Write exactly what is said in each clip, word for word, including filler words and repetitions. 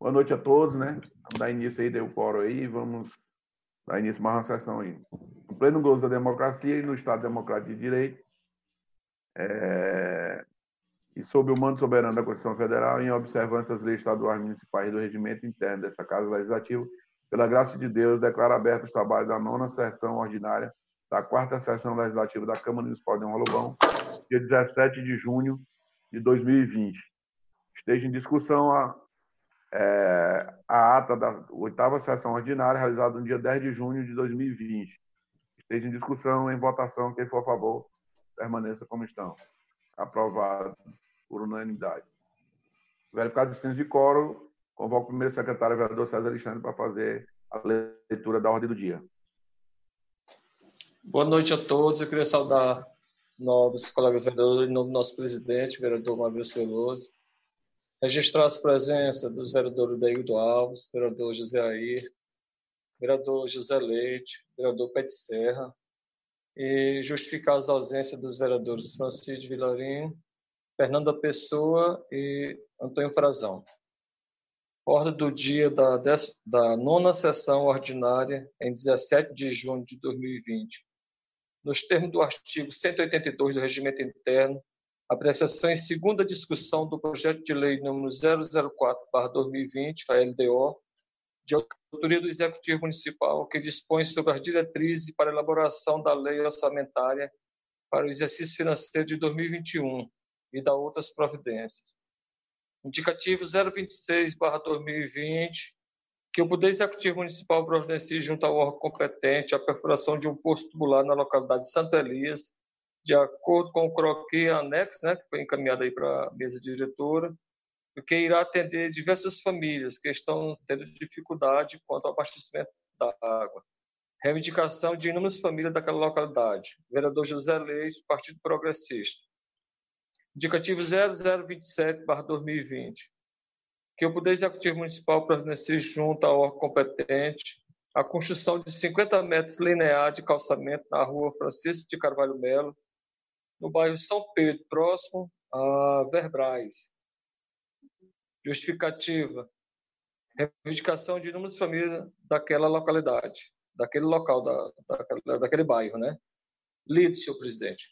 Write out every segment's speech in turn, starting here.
Boa noite a todos, né? Vamos dar início aí, deu o fórum aí, vamos dar início a mais uma sessão aí. No pleno gozo da democracia e no Estado Democrático de Direito, é... e sob o mando soberano da Constituição Federal, em observância às leis estaduais municipais e do regimento interno dessa Casa Legislativa, pela graça de Deus, declaro aberto os trabalhos da nona sessão ordinária da quarta sessão legislativa da Câmara Municipal de Lobão, dia dezessete de junho de dois mil e vinte. Esteja em discussão a, é, a ata da oitava sessão ordinária, realizada no dia dez de junho de dois mil e vinte. Esteja em discussão, em votação, quem for a favor, permaneça como estão. Aprovado por unanimidade. Verificado a existência de quórum, convoco o primeiro secretário, vereador César Alexandre, para fazer a leitura da ordem do dia. Boa noite a todos. Eu queria saudar nobres colegas vereadores, em nome do nosso presidente, vereador Maurício Veloso. Registrar as presenças dos vereadores Daildo Alves, vereador José Air, vereador José Leite, vereador Pet Serra, e justificar as ausências dos vereadores Francisco Vilarinho, Fernanda Pessoa e Antônio Frazão. Ordem do dia da, dez, da nona sessão ordinária, em dezessete de junho de dois mil e vinte. Nos termos do artigo cento e oitenta e dois do Regimento Interno, apreciação em segunda discussão do projeto de lei número zero zero quatro barra dois mil e vinte, a L D O, de autoria do Executivo Municipal, que dispõe sobre as diretrizes para a elaboração da lei orçamentária para o exercício financeiro de dois mil e vinte e um e da outras providências. Indicativo zero vinte e seis barra dois mil e vinte, que o Poder Executivo Municipal providencie junto ao órgão competente a perfuração de um poço tubular na localidade de Santo Elias, de acordo com o croquis anexo, né, que foi encaminhado aí para a mesa diretora, o que irá atender diversas famílias que estão tendo dificuldade quanto ao abastecimento da água. Reivindicação de inúmeras famílias daquela localidade. Vereador José Leite, Partido Progressista. Indicativo zero zero vinte e sete barra dois mil e vinte, que o Poder Executivo Municipal providencie junto ao órgão competente a construção de cinquenta metros lineares de calçamento na rua Francisco de Carvalho Melo, no bairro São Pedro, próximo a Verbrais. Justificativa: reivindicação de inúmeras famílias daquela localidade, daquele local, da, daquele, daquele bairro, né? Lido, senhor presidente.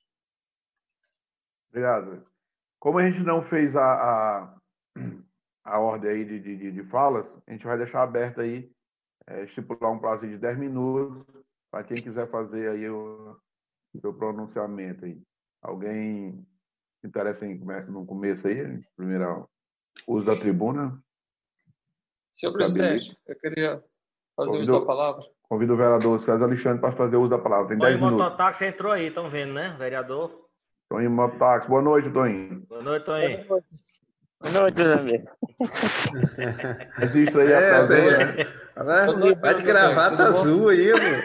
Obrigado. Como a gente não fez a, a, a ordem aí de, de, de falas, a gente vai deixar aberto aí, é, estipular um prazo de dez minutos para quem quiser fazer aí o seu pronunciamento aí. Alguém se interessa em, no começo aí, primeiro uso da tribuna? Senhor presidente, eu queria fazer convido, uso da palavra. Convido o vereador César Alexandre para fazer uso da palavra. Tem dez minutos. O mototáxi entrou aí, estão vendo, né, vereador? Toninho Mototáxi. Boa noite, Toninho. Boa noite, Toninho. Boa noite, meus amigos. Registro aí é, a presença. Né? Vai de gravata azul aí, mano.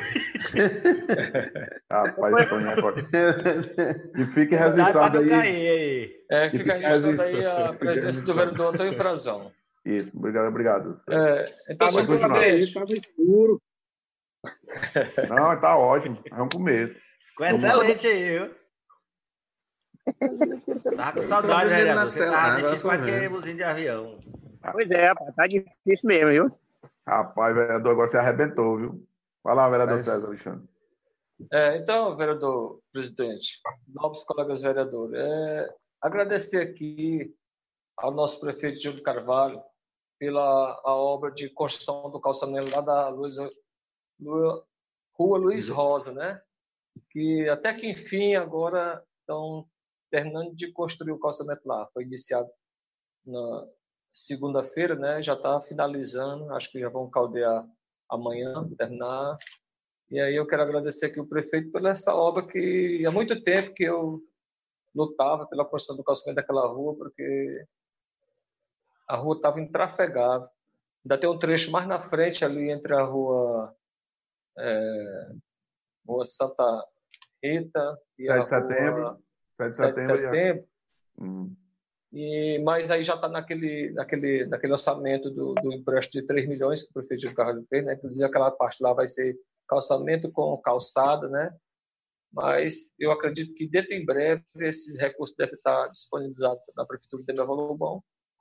Rapaz, Toninho é forte. E fique registrado aí. aí. É, fica registrado aí a presença do vereador Antônio Frazão. Isso, obrigado, obrigado. É, então, tá estava escuro. Não, tá ótimo. É um começo. Com excelente aí, viu? Tá com saudade, vereador. Você tá mexendo com aquele buzinho de avião. Pois é, rapaz, tá difícil mesmo, viu? Rapaz, vereador, agora você arrebentou, viu? Vai lá, vereador Mas... César Alexandre. É, então, vereador presidente, novos colegas vereadores, é, agradecer aqui ao nosso prefeito Júlio Carvalho pela a obra de construção do calçamento lá da Luiz, Lu, Rua Luiz Rosa, né? Que até que enfim agora estão terminando de construir o calçamento lá. Foi iniciado na segunda-feira, né? Já está finalizando, acho que já vão caldear amanhã, terminar. E aí eu quero agradecer aqui o prefeito por essa obra que há muito tempo que eu lutava pela construção do calçamento daquela rua, porque a rua estava intrafegável. Ainda tem um trecho mais na frente ali entre a rua, é, rua Santa Rita e a rua sete de setembro. Hum. E, mas aí já está naquele, naquele, naquele orçamento do, do empréstimo de três milhões que o prefeito de Carvalho fez, né? Inclusive aquela parte lá vai ser calçamento com calçada, né? Mas eu acredito que dentro em breve esses recursos devem estar disponibilizados na Prefeitura de Nova Lobão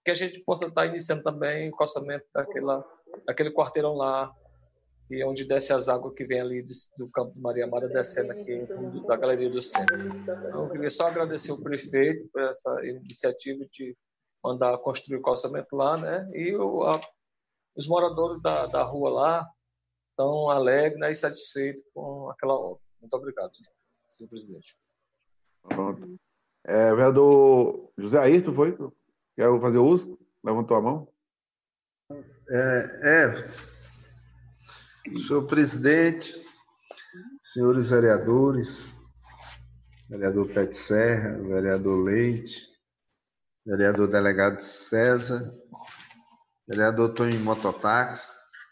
que a gente possa estar iniciando também o calçamento daquela, daquele quarteirão lá, e onde desce as águas que vem ali do campo de Maria Amada, descendo aqui da Galeria do Centro. Então, eu queria só agradecer o prefeito por essa iniciativa de mandar construir o calçamento lá, né? E o, a, os moradores da, da rua lá estão alegres, né, e satisfeitos com aquela obra. Muito obrigado, senhor presidente. Pronto. É, o vereador José Ayrton, foi? Quer fazer uso? Levantou a mão? É, é. Senhor presidente, senhores vereadores, vereador Pet Serra, vereador Leite, vereador delegado César, vereador Tony Mototáxi,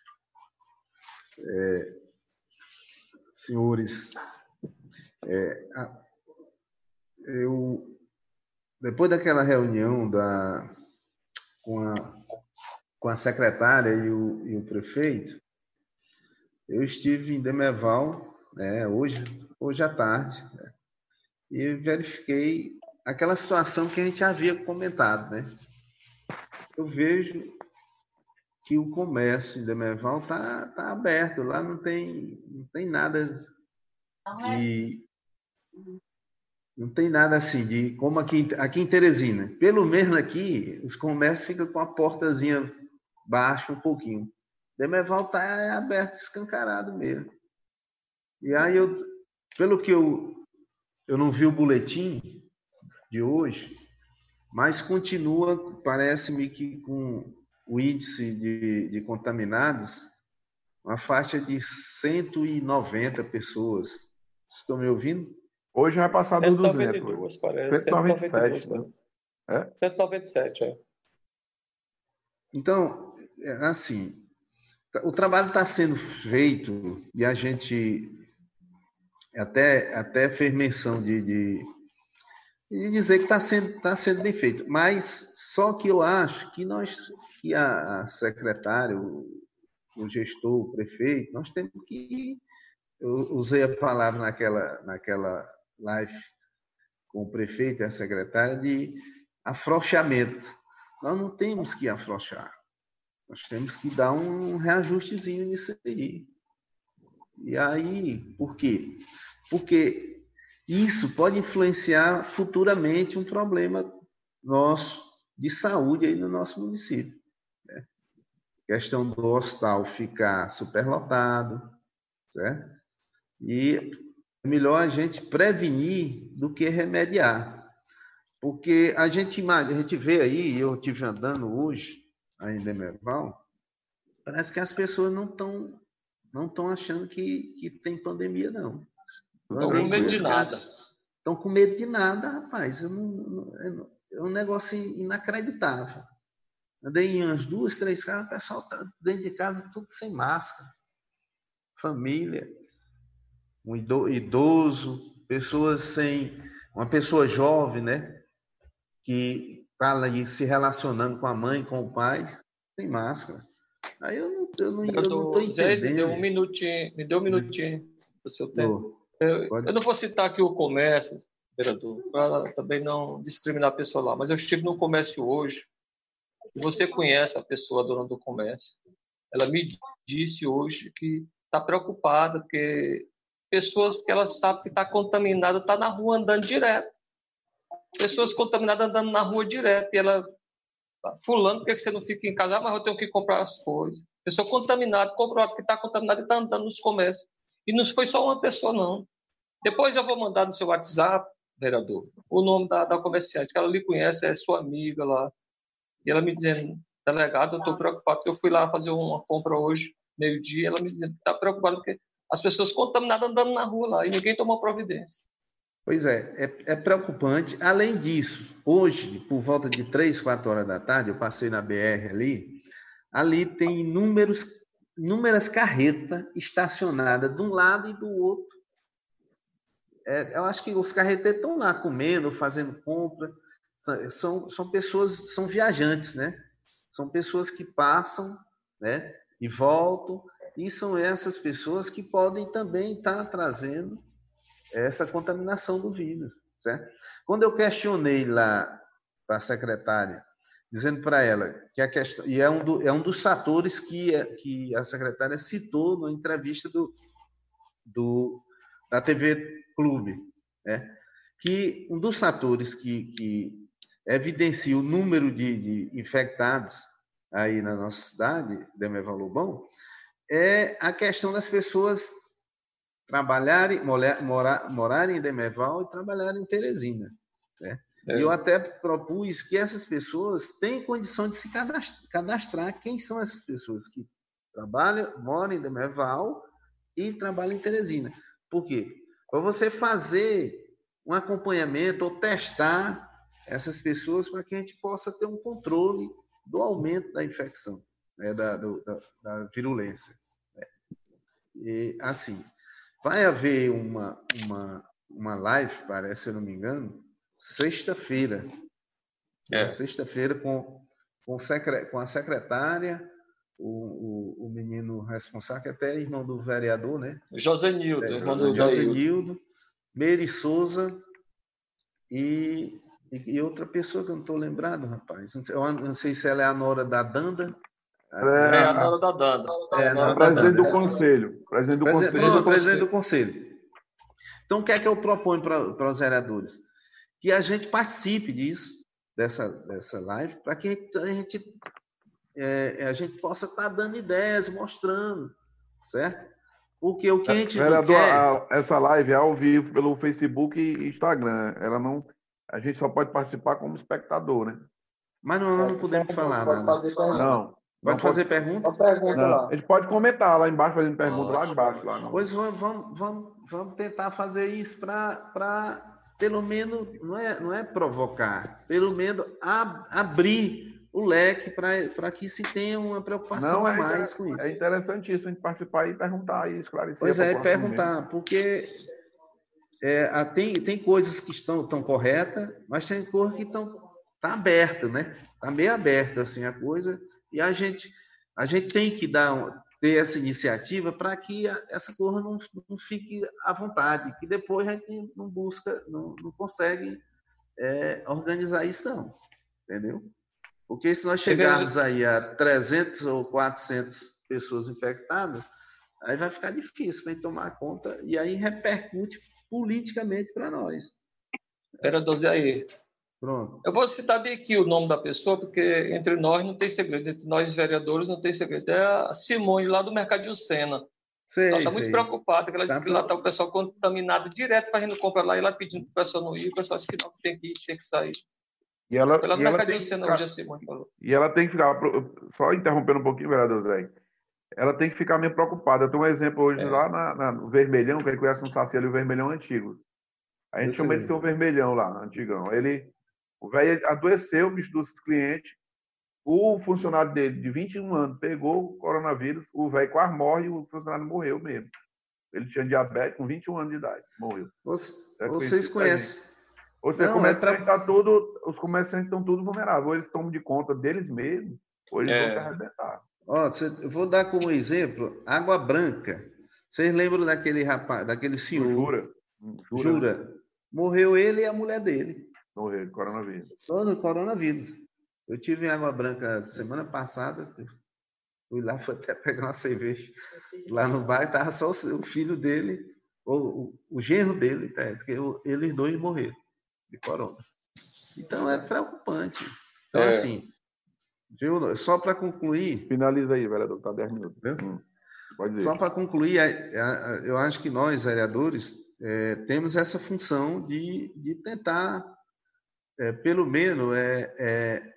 é, senhores, é, eu, depois daquela reunião da, com, a, com a secretária e o, e o prefeito, eu estive em Demerval, né, hoje, hoje à tarde, né, e verifiquei aquela situação que a gente havia comentado, né? Eu vejo que o comércio em Demerval está tá aberto, lá não tem, não tem nada de... Não tem nada assim, de como aqui, aqui em Teresina. Pelo menos aqui, os comércios ficam com a portazinha baixa um pouquinho. Demerval está aberto, escancarado mesmo. E aí, eu, pelo que eu, eu não vi o boletim de hoje, mas continua, parece-me que com o índice de, de contaminados, uma faixa de cento e noventa pessoas. Estão me ouvindo? Hoje vai passar do duzentos. cento e noventa e duas, parece. cento e noventa e sete, cento e noventa e dois, né? É? cento e noventa e sete, é. Então, assim, o trabalho está sendo feito e a gente até, até fez menção de, de, de dizer que está sendo, tá sendo bem feito. Mas só que eu acho que nós, que a, a secretária, o, o gestor, o prefeito, nós temos que... Eu usei a palavra naquela, naquela live com o prefeito e a secretária de afrouxamento. Nós não temos que afrouxar. Nós temos que dar um reajustezinho nisso aí. E aí, por quê? Porque isso pode influenciar futuramente um problema nosso de saúde aí no nosso município, né? Questão do hospital ficar superlotado, certo? E é melhor a gente prevenir do que remediar. Porque a gente, a gente vê aí, eu estive andando hoje, aí em Demerval, parece que as pessoas não estão não estão achando que, que tem pandemia, não. Estão com medo de nada. Estão com medo de nada, rapaz. Eu não, não, é um negócio inacreditável. Andei em umas duas, três casas, o pessoal está dentro de casa tudo sem máscara. Família, um idoso, pessoas sem... Uma pessoa jovem, né? Que está ali se relacionando com a mãe, com o pai, sem máscara. Aí eu não eu não, eu eu não tô entendendo. Zé, me deu um minutinho, me deu um minutinho do seu tempo. Eu, eu não vou citar aqui o comércio, vereador, para também não discriminar a pessoa lá, mas eu estive no comércio hoje. Você conhece a pessoa dona do comércio? Ela me disse hoje que está preocupada porque pessoas que ela sabe que está contaminada está na rua andando direto. Pessoas contaminadas andando na rua direto. E ela, fulano, por que você não fica em casa? Ah, mas eu tenho que comprar as coisas. Pessoa contaminada, comprovado que está contaminada e está andando nos comércios. E não foi só uma pessoa, não. Depois eu vou mandar no seu WhatsApp, vereador, o nome da, da comerciante, que ela lhe conhece, é sua amiga lá. E ela me dizendo, delegado, eu estou preocupado, porque eu fui lá fazer uma compra hoje, meio-dia, ela me dizendo que está preocupada porque as pessoas contaminadas andando na rua lá e ninguém tomou providência. Pois é, é, é preocupante. Além disso, hoje, por volta de três, quatro horas da tarde, eu passei na B R ali, ali tem inúmeros, inúmeras carretas estacionadas de um lado e do outro. É, eu acho que os carreteiros estão lá comendo, fazendo compra. São, são pessoas, são viajantes, né? São pessoas que passam, né? E voltam. E são essas pessoas que podem também estar trazendo essa contaminação do vírus, certo? Quando eu questionei lá para a secretária dizendo para ela que a questão, e é um, do, é um dos fatores que, que a secretária citou na entrevista do, do, da T V Clube, né? Que um dos fatores que, que evidencia o número de, de infectados aí na nossa cidade, Demerval Lobão, é a questão das pessoas trabalharem, morar, morarem em Demerval e trabalharem em Teresina, né? É. E eu até propus que essas pessoas têm condição de se cadastrar, cadastrar. Quem são essas pessoas que trabalham, moram em Demerval e trabalham em Teresina? Por quê? Para você fazer um acompanhamento ou testar essas pessoas para que a gente possa ter um controle do aumento da infecção, né, da, do, da, da virulência. Né? E, assim, vai haver uma, uma, uma live, parece, se eu não me engano, sexta-feira. É. Sexta-feira com, com, secre, com a secretária, o, o, o menino responsável, que até é irmão do vereador, né? Josenildo, é, irmão do Josenildo, Meire Souza e, e, e outra pessoa que eu não estou lembrado, rapaz. Não sei, eu não sei se ela é a nora da Danda. É, é a nora da Danda. É, a nora presidente do conselho. Presidente do presidente, conselho. Pronto, presidente do conselho. Então, o que é que eu proponho para, para os vereadores? Que a gente participe disso, dessa, dessa live, para que a gente, é, a gente possa estar tá dando ideias, mostrando, certo? Porque o que a gente Vereador, não quer... a, essa live é ao vivo pelo Facebook e Instagram. Ela não, a gente só pode participar como espectador, né? Mas não, não, não podemos é, falar pode nada. Fazer não. Pode fazer pergunta? pergunta não, lá. A gente pode comentar lá embaixo, fazendo pergunta lá embaixo. Lá, pois vamos, vamos, vamos, vamos tentar fazer isso para... pelo menos, não é, não é provocar, pelo menos ab, abrir o leque para que se tenha uma preocupação não, é, mais com isso. É interessantíssimo a gente participar e perguntar e esclarecer. Pois é, perguntar, mesmo. Porque é, tem, tem coisas que estão tão corretas, mas tem coisas que estão tá abertas, né? Está meio aberta assim, a coisa, e a gente, a gente tem que dar... ter essa iniciativa para que essa coisa não, não fique à vontade, que depois a gente não busca, não, não consegue é, organizar isso não, entendeu? Porque se nós chegarmos aí a trezentas ou quatrocentas pessoas infectadas, aí vai ficar difícil para a gente tomar conta e aí repercute politicamente para nós. Vereador Zé aí. Pronto. Eu vou citar bem aqui o nome da pessoa, porque entre nós não tem segredo, entre nós vereadores não tem segredo. É a Simone, lá do Mercadinho Sena. Sei, ela está muito preocupada, porque ela tá disse que lá está o pessoal contaminado direto, fazendo compra lá, e ela pedindo para o pessoal não ir, o pessoal disse que não, tem que ir, tem que sair. E ela, Pela e Mercadinho ela Sena, ficar, hoje a Simone falou. E ela tem que ficar, só interrompendo um pouquinho, vereador Zé, ela tem que ficar meio preocupada. Eu tenho um exemplo hoje é. lá na, na, no Vermelhão, que ele conhece um Saci ali, o Vermelhão antigo. A gente chama ele de um Vermelhão lá, antigão. Ele... O velho adoeceu, o bicho dos clientes. O funcionário dele, de vinte e um anos, pegou o coronavírus. O velho quase morre e o funcionário morreu mesmo. Ele tinha diabetes com vinte e um anos de idade. Morreu. Você, vocês conhecem. Ou seja, comerciante é pra... tá tudo, os comerciantes estão todos vulneráveis. Ou eles tomam de conta deles mesmos, ou eles é. vão se arrebentar. Ó, eu vou dar como exemplo Água Branca. Vocês lembram daquele rapaz, daquele senhor? Jura. Jura. Jura. Morreu ele e a mulher dele. Morreu, coronavírus. Todo coronavírus. Eu tive em Água Branca semana passada, fui lá, fui até pegar uma cerveja lá no bar, estava só o filho dele, ou o, o genro dele, tá? Eles dois morreram de corona. Então é preocupante. Então, é. assim, viu? Só para concluir. Finaliza aí, vereador, está dez minutos. Hum, pode dizer. Só para concluir, eu acho que nós, vereadores, é, temos essa função de, de tentar. É, pelo menos é, é,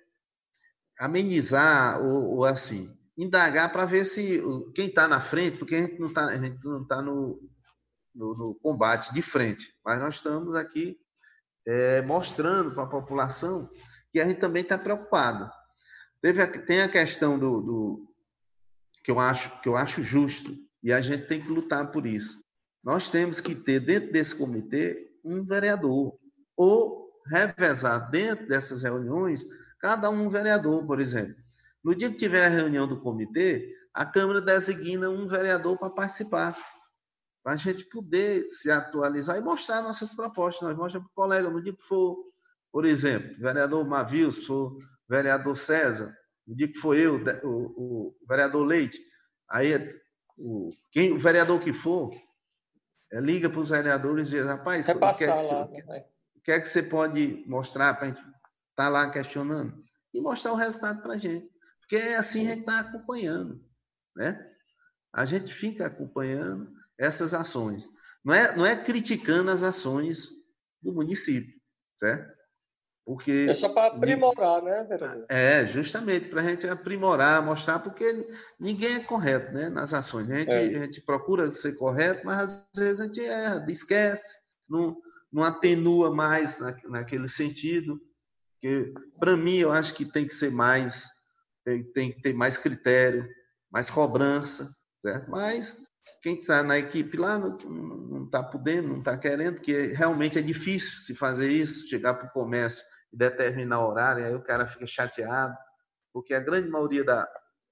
amenizar ou, ou assim, indagar para ver se quem está na frente, porque a gente não está tá no, no, no combate de frente, mas nós estamos aqui é, mostrando para a população que a gente também está preocupado. Teve a, tem a questão do, do que eu acho que eu acho justo e a gente tem que lutar por isso. Nós temos que ter dentro desse comitê um vereador ou revezar dentro dessas reuniões, cada um vereador, por exemplo. No dia que tiver a reunião do comitê, a Câmara designa um vereador para participar, para a gente poder se atualizar e mostrar nossas propostas. Nós mostramos para o colega, no dia que for, por exemplo, o vereador Mavil, se for vereador César, no dia que foi eu, o, o vereador Leite, aí o, quem, o vereador que for, é, liga para os vereadores e diz, rapaz, o que, é, lá, o, que, né? o que é que você pode mostrar para a gente estar tá lá questionando? E mostrar o resultado para a gente. Porque é assim a gente está acompanhando, né? A gente fica acompanhando essas ações. Não é, não é criticando as ações do município, certo? Porque é só para aprimorar, né, vereador? É, justamente, para a gente aprimorar, mostrar, porque ninguém é correto, né, nas ações. A gente, É. a gente procura ser correto, mas às vezes a gente erra, esquece, não, não atenua mais na, naquele sentido. Porque, para mim, eu acho que tem que ser mais, tem, tem que ter mais critério, mais cobrança, certo? Mas quem está na equipe lá não está podendo, não está querendo, porque realmente é difícil se fazer isso, chegar para o comércio e determinar horário, aí o cara fica chateado, porque a grande maioria da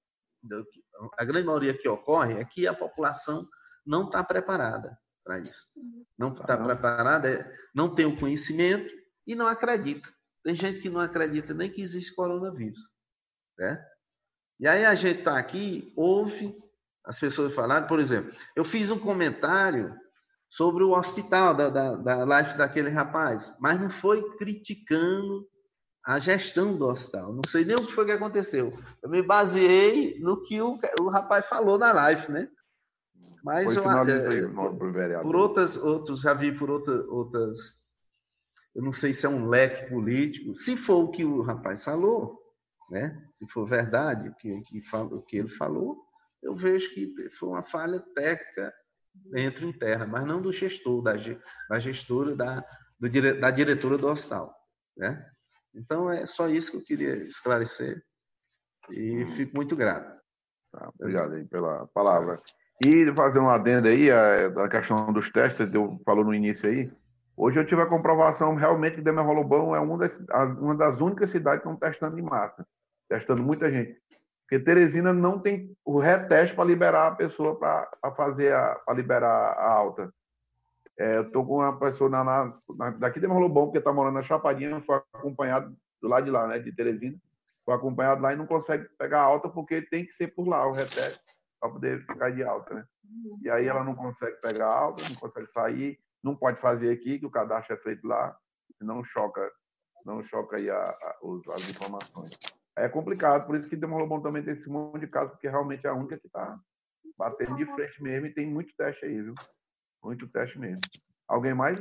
a grande maioria que ocorre é que a população não está preparada para isso. Não está preparada, não tem o conhecimento e não acredita. Tem gente que não acredita nem que existe coronavírus, né? E aí a gente está aqui, ouve as pessoas falarem, por exemplo, eu fiz um comentário sobre o hospital, da, da, da live daquele rapaz, mas não foi criticando a gestão do hospital. Não sei nem o que foi que aconteceu. Eu me baseei no que o, o rapaz falou na live, né? Mas eu, é, por, por outras, outros, já vi por outra, outras, eu não sei se é um leque político. Se for o que o rapaz falou, né? Se for verdade o que, que, o que ele falou, eu vejo que foi uma falha técnica dentro interna, mas não do gestor, da, da gestora, da, do, da diretora do hospital, né? Então, é só isso que eu queria esclarecer e hum. fico muito grato. Tá, obrigado aí pela palavra. E fazer um adendo aí, a, a questão dos testes, eu falou no início aí, hoje eu tive a comprovação realmente que Demerolobão é uma das, uma das únicas cidades que estão testando em massa, testando muita gente. Porque Teresina não tem o reteste para liberar a pessoa para fazer a, para liberar a alta. É, eu estou com uma pessoa na, na, daqui de Demerolobão, porque está morando na Chapadinha, foi acompanhado do lado de lá, né, de Teresina, foi acompanhado lá e não consegue pegar alta porque tem que ser por lá o reteste para poder ficar de alta, né? E aí ela não consegue pegar alta, não consegue sair, não pode fazer aqui, que o cadastro é feito lá, senão choca, não choca aí a, a, as informações. É complicado, por isso que Demerolobão também tem esse monte de casos, porque realmente é a única que está batendo de frente mesmo e tem muito teste aí, viu? Muito teste mesmo. Alguém mais?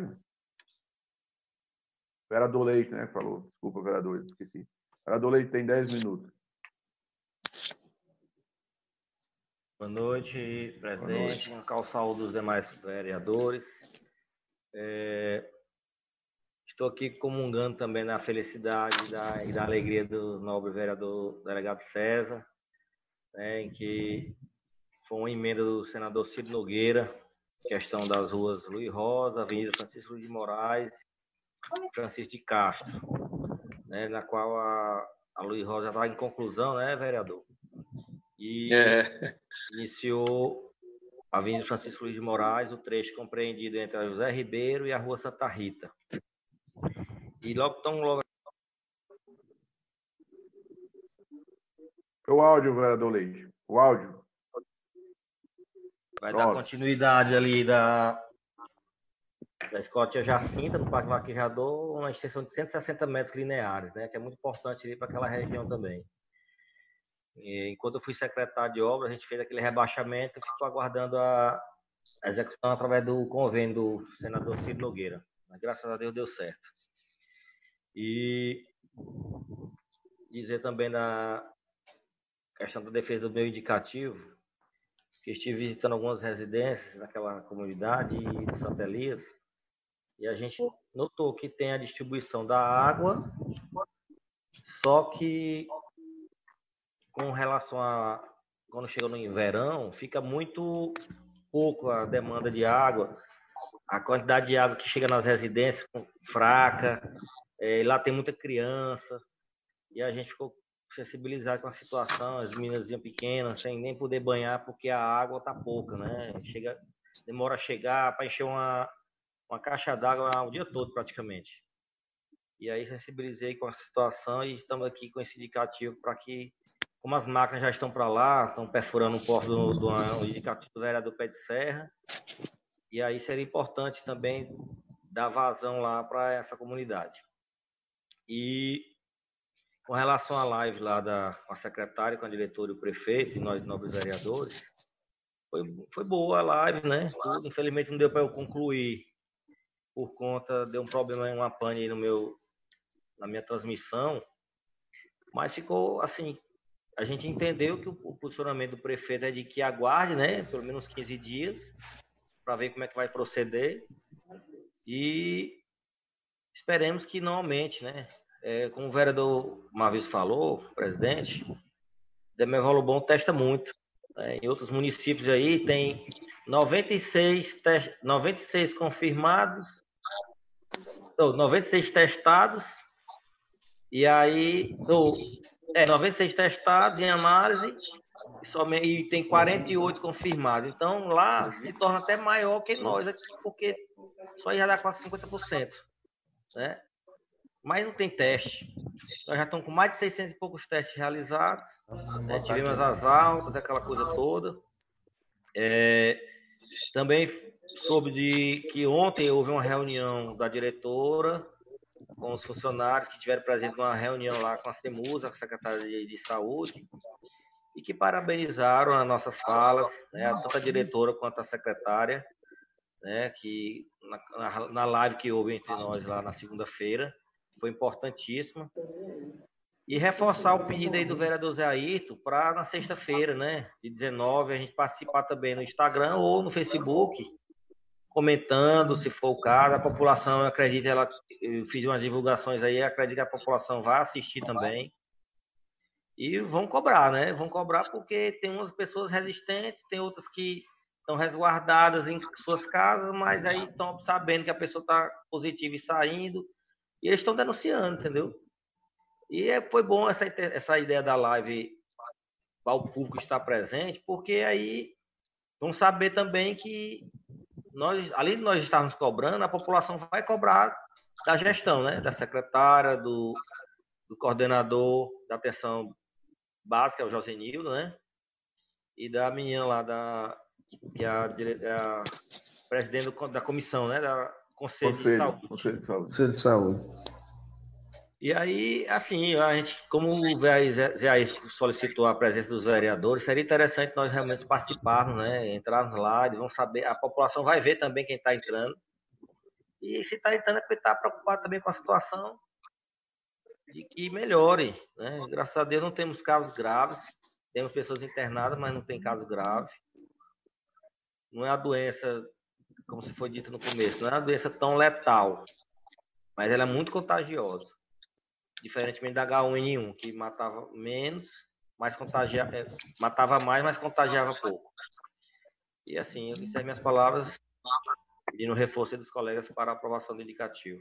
Vereador Leite, né? Falou. Desculpa, vereador, esqueci. Vereador Leite tem dez minutos. Boa noite, presidente. Mancar o saúde dos demais vereadores. É... Estou aqui comungando também na felicidade da, e da alegria do nobre vereador delegado César, né, em que foi uma emenda do senador Ciro Nogueira, questão das ruas Luiz Rosa, Avenida Francisco Luiz de Moraes, Francisco de Castro, né, na qual a, a Luiz Rosa está em conclusão, né, vereador? E é. iniciou a Avenida Francisco Luiz de Moraes, o trecho compreendido entre a José Ribeiro e a Rua Santa Rita. E logo tão logo. O áudio, vereador Leite. O áudio. Vai Pronto. dar continuidade ali da, da Escola Tia Jacinta, no Parque Vaquejador, uma extensão de cento e sessenta metros lineares, né? Que é muito importante ali para aquela região também. E, enquanto eu fui secretário de obras, a gente fez aquele rebaixamento e ficou aguardando a, a execução através do convênio do senador Ciro Nogueira. Mas, graças a Deus deu certo. E dizer também da questão da defesa do meio indicativo, que estive visitando algumas residências naquela comunidade de Santa Elias, e a gente notou que tem a distribuição da água, só que com relação a quando chega no verão, fica muito pouco a demanda de água, a quantidade de água que chega nas residências fraca, é, lá tem muita criança, e a gente ficou sensibilizado com a situação, as meninas pequenas, sem nem poder banhar, porque a água tá pouca, né? Chega, demora a chegar para encher uma, uma caixa d'água o dia todo, praticamente. E aí sensibilizei com a situação e estamos aqui com esse indicativo para que, como as máquinas já estão para lá, estão perfurando o posto do, do, do indicativo do vereador Pé de Serra, e aí seria importante também dar vazão lá para essa comunidade. E com relação à live lá da com a secretária, com a diretora e o prefeito, e nós nobres vereadores, foi, foi boa a live, né? Tudo. Infelizmente não deu para eu concluir por conta de um problema, uma pane aí no meu, na minha transmissão, mas ficou assim, a gente entendeu que o, o posicionamento do prefeito é de que aguarde, né? Pelo menos quinze dias, para ver como é que vai proceder, e esperemos que não aumente, né? É, como o vereador uma vez falou, presidente, Demerval Lobão testa muito. Né? Em outros municípios aí tem noventa e seis, te... noventa e seis confirmados, não, noventa e seis testados, e aí no... é, noventa e seis testados em análise, e, somente... e tem quarenta e oito confirmados. Então lá se torna até maior que nós aqui, porque só ia dar quase cinquenta por cento. Né? Mas não tem teste. Nós já estamos com mais de seiscentos e poucos testes realizados. Né? Tivemos as altas, aquela coisa toda. É, também soube de que ontem houve uma reunião da diretora com os funcionários que estiveram presentes numa reunião lá com a CEMUSA, a Secretaria de, de Saúde, e que parabenizaram as nossas falas, né? Tanto a diretora quanto a secretária, né? Que na, na live que houve entre nós lá na segunda-feira, foi importantíssimo. E reforçar o pedido aí do vereador Zé Ayrton para na sexta-feira, né, de dezenove, a gente participar também no Instagram ou no Facebook, comentando, se for o caso. A população, eu acredito, ela, eu fiz umas divulgações aí, acredito que a população vai assistir também. E vão cobrar, né? Vão cobrar porque tem umas pessoas resistentes, tem outras que estão resguardadas em suas casas, mas aí estão sabendo que a pessoa está positiva e saindo. E eles estão denunciando, entendeu? E foi bom essa, essa ideia da live para o público estar presente, porque aí vão saber também que nós, além de nós estarmos cobrando, a população vai cobrar da gestão, né? Da secretária, do, do coordenador da atenção básica, o Josenildo, né? E da menina lá, da, que é a, a presidente do, da comissão, né? Da Conselho, Conselho de Saúde. Conselho de Saúde. Conselho de Saúde. E aí, assim, a gente, como o Zé Ayrton solicitou a presença dos vereadores, seria interessante nós realmente participarmos, né? Entrarmos lá, eles vão saber, a população vai ver também quem está entrando. E se está entrando é porque está preocupado também com a situação de que melhore, né? Graças a Deus não temos casos graves, temos pessoas internadas, mas não tem caso grave. Não é a doença, como se foi dito no começo, não é uma doença tão letal, mas ela é muito contagiosa. Diferentemente da H um N um, que matava menos, mas contagia... matava mais, mas contagiava pouco. E assim, eu disse as minhas palavras, pedindo reforço dos colegas para a aprovação do indicativo.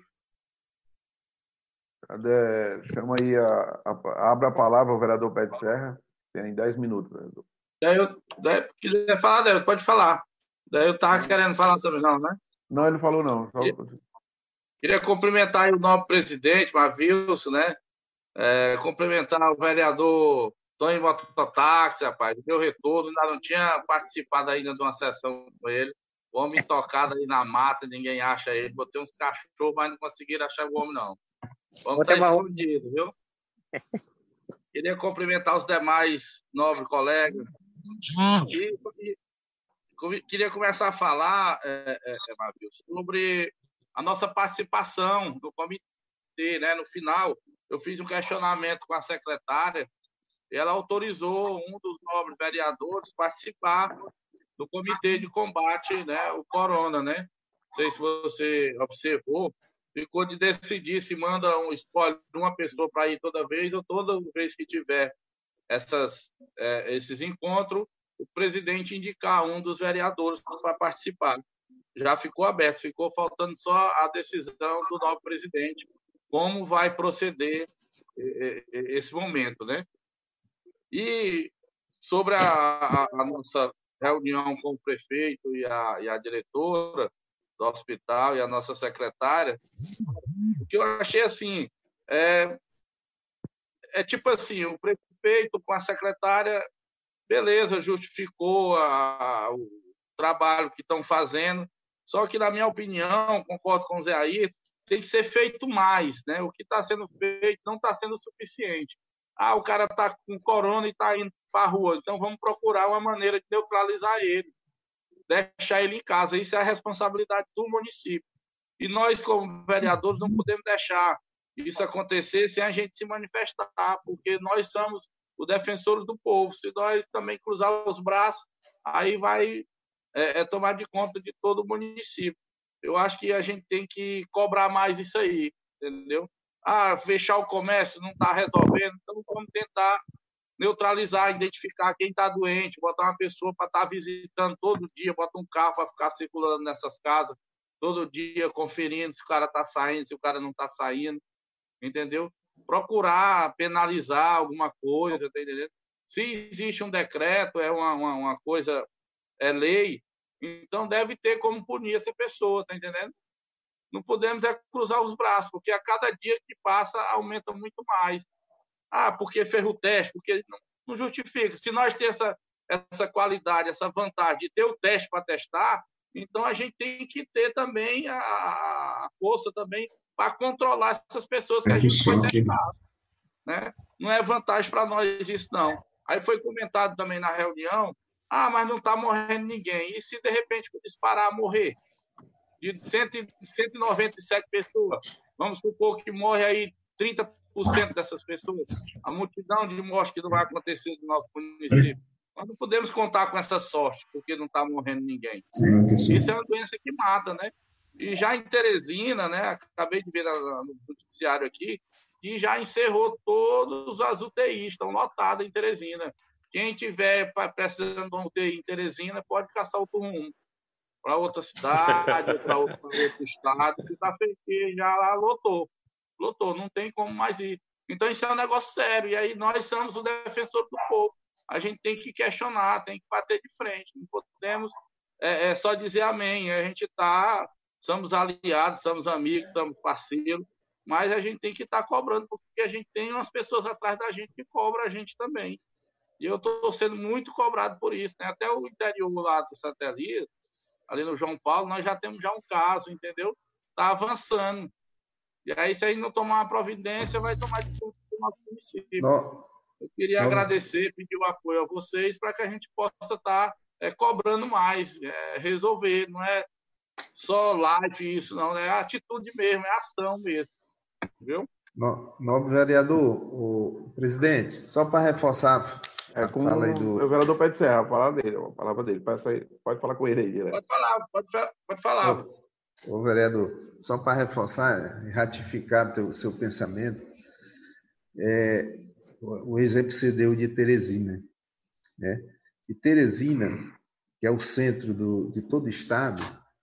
Cadê? Chama aí, a, a, abre a palavra o vereador Pé de Serra. Tem dez minutos, vereador. Daí eu, daí, quiser falar, daí, pode falar. Daí eu estava querendo falar também, não, né? Não, ele falou não. Só... Queria cumprimentar o novo presidente, Mavilson, né? É, cumprimentar o vereador Tony Mototáxi, rapaz, deu retorno, ainda não tinha participado ainda de uma sessão com ele. O homem tocado aí na mata, ninguém acha ele. Botei uns cachorros, mas não conseguiram achar o homem, não. O homem está escondido, viu? Queria cumprimentar os demais nobres colegas. E, e queria começar a falar, é, é, Mavilson, sobre a nossa participação no comitê, né? No final, eu fiz um questionamento com a secretária e ela autorizou um dos nobres vereadores participar do comitê de combate, né, o corona, né? Não sei se você observou, ficou de decidir se manda um escolhe uma pessoa para ir toda vez ou toda vez que tiver essas, é, esses encontros, o presidente indicar um dos vereadores para participar. Já ficou aberto, ficou faltando só a decisão do novo presidente, como vai proceder esse momento, né? E sobre a, a, a nossa reunião com o prefeito e a, e a diretora do hospital e a nossa secretária, Porque eu achei assim, é, é tipo assim, o prefeito com a secretária, beleza, justificou a, o trabalho que estão fazendo, só que, na minha opinião, concordo com o Zé Ayrton, tem que ser feito mais, né? O que está sendo feito não está sendo suficiente. Ah, o cara está com corona e está indo para a rua, então vamos procurar uma maneira de neutralizar ele, deixar ele em casa. Isso é a responsabilidade do município. E nós, como vereadores, não podemos deixar isso acontecer sem a gente se manifestar, porque nós somos os defensores do povo. Se nós também cruzar os braços, aí vai é, é tomar de conta de todo o município. Eu acho que a gente tem que cobrar mais isso aí, entendeu? Ah, fechar o comércio não está resolvendo, então vamos tentar neutralizar, identificar quem está doente, botar uma pessoa para estar tá visitando todo dia, botar um carro para ficar circulando nessas casas, todo dia conferindo se o cara está saindo, se o cara não está saindo, entendeu? Procurar penalizar alguma coisa, tá entendendo? Se existe um decreto, é uma, uma, uma coisa, é lei, então deve ter como punir essa pessoa, tá entendendo? Não podemos é cruzar os braços, porque a cada dia que passa aumenta muito mais. Ah, porque ferro teste, porque não, não justifica. Se nós temos essa, essa qualidade, essa vantagem de ter o teste para testar, então a gente tem que ter também a, a força também para controlar essas pessoas que a gente vai testar. Né? Não é vantagem para nós isso, não. Aí foi comentado também na reunião, ah, mas não está morrendo ninguém. E se, de repente, disparar a morrer? De cento e noventa e sete pessoas, vamos supor que morre aí trinta por cento dessas pessoas. A multidão de mortes que não vai acontecer no nosso município. Nós não podemos contar com essa sorte, porque não está morrendo ninguém. Isso é uma doença que mata, né? E já em Teresina, né? Acabei de ver no noticiário aqui, que já encerrou todos as U T Is, estão lotadas em Teresina. Quem tiver precisando de uma U T I em Teresina, pode caçar o turno um para outra cidade, para outro, outro estado, que tá feito, já lotou. Lotou, não tem como mais ir. Então, isso é um negócio sério. E aí, nós somos o defensor do povo. A gente tem que questionar, tem que bater de frente. Não podemos é, é, só dizer amém. A gente está, somos aliados, somos amigos, somos parceiros, mas a gente tem que estar tá cobrando, porque a gente tem umas pessoas atrás da gente que cobram a gente também. E eu estou sendo muito cobrado por isso. Né? Até o interior lá do Santa Elias, ali no João Paulo, nós já temos já um caso, entendeu? Está avançando. E aí, se a gente não tomar uma providência, vai tomar de conta do nosso município. Não. Eu queria não. agradecer, pedir o apoio a vocês para que a gente possa estar tá, é, cobrando mais, é, resolver. Não é só live isso, não. É atitude mesmo, é ação mesmo. Viu? Nobre vereador, o presidente, só para reforçar... É com do... o vereador Pé de Serra, a palavra dele, a palavra dele. Pode falar com ele aí. Né? Pode falar, pode, pode falar. Ô, vereador, só para reforçar e ratificar o seu pensamento, é, o exemplo que você deu de Teresina. Né? E Teresina, que é o centro do, de todo o estado,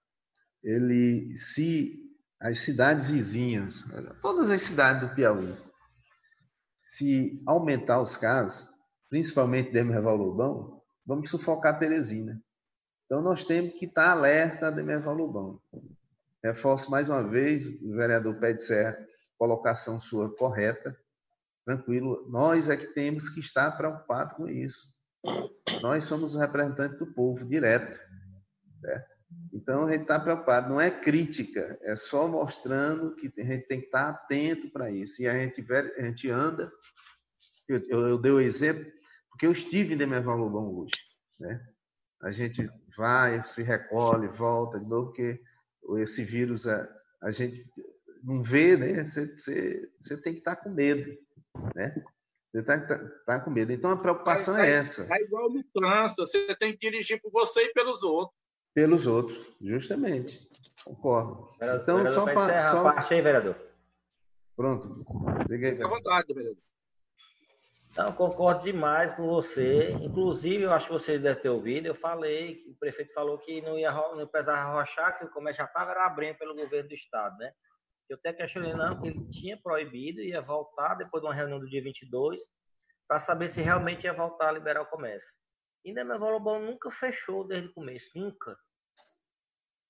ele, se as cidades vizinhas, todas as cidades do Piauí, se aumentar os casos, principalmente Demerval Lobão, vamos sufocar Teresina. Então, nós temos que estar alerta a Demerval Lobão. Reforço mais uma vez, o vereador Pé de Serra, colocação sua correta, tranquilo. Nós é que temos que estar preocupados com isso. Nós somos os representantes do povo, direto. Né? Então, a gente está preocupado. Não é crítica, é só mostrando que a gente tem que estar atento para isso. E a gente, a gente anda... Eu, eu, eu dei o exemplo, porque eu estive em Demerval Lobão hoje. Né? A gente vai, se recolhe, volta de novo, porque esse vírus a, a gente não vê, né? Você, você, você tem que estar com medo, né? Você está tá, tá com medo. Então, a preocupação é, é essa. É igual no trânsito, você tem que dirigir por você e pelos outros. Pelos outros, justamente. Concordo. Vereador, então, vereador, só para... Só... a parte aí, vereador. Pronto. Fica aí, Fica à vontade, vereador. Não, concordo demais com você. Inclusive, eu acho que você deve ter ouvido, eu falei, que o prefeito falou que não ia, não ia precisar arrochar, que o comércio já estava abrindo pelo governo do estado, né? Eu até questionei, não, que ele tinha proibido, ia voltar depois de uma reunião do dia vinte e dois, para saber se realmente ia voltar a liberar o comércio. E Demerval Lobão nunca fechou desde o começo, nunca.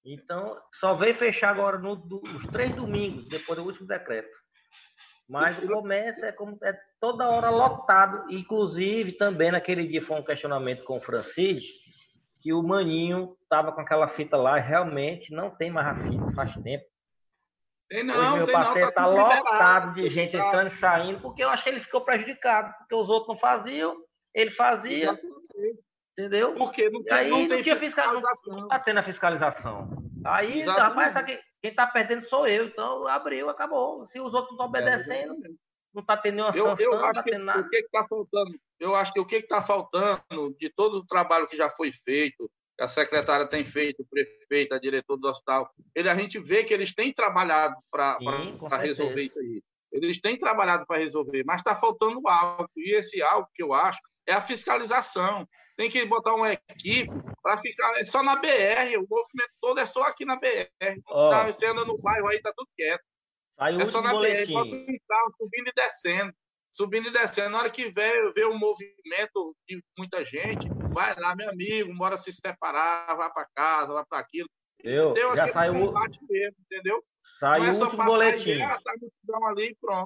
Então, só veio fechar agora no, do, nos três domingos, depois do último decreto. Mas o comércio é, como, é toda hora lotado. Inclusive, também naquele dia foi um questionamento com o Francisco, que o Maninho estava com aquela fita lá, e realmente não tem mais a fita, faz tempo. Tem não, Hoje meu tem parceiro não, tá está tudo lotado liberado, de gente tá. entrando e saindo, porque eu acho que ele ficou prejudicado, porque os outros não faziam, ele fazia, Exatamente. entendeu? Porque não E tem, aí não não tem tinha fiscalização, fiscalização. não está tendo a fiscalização. Aí, Exatamente. rapaz, sabe que quem está perdendo sou eu, então abriu, acabou. Se os outros não estão obedecendo, É, não está tendo nenhuma eu, sanção, eu não acho está que tendo o nada. que está faltando, eu acho que o que está faltando de todo o trabalho que já foi feito, que a secretária tem feito, o prefeito, a diretora do hospital, ele, a gente vê que eles têm trabalhado para resolver isso aí. Eles têm trabalhado para resolver, mas está faltando algo. E esse algo que eu acho é a fiscalização. Tem que botar uma equipe para ficar é só na B R, o movimento todo é só aqui na B R. Ó, Tá, você anda no bairro aí, tá tudo quieto. Saiu o É só último na B R, bota boletim. um carro subindo e descendo. Subindo e descendo. Na hora que vê, vê um movimento de muita gente, vai lá, meu amigo, bora se separar, vai para casa, vai para aquilo. Eu, Deu já aquele saiu, combate mesmo, entendeu? saiu Não é o só último passar boletim. e ver, ah, tá multidão ali e pronto.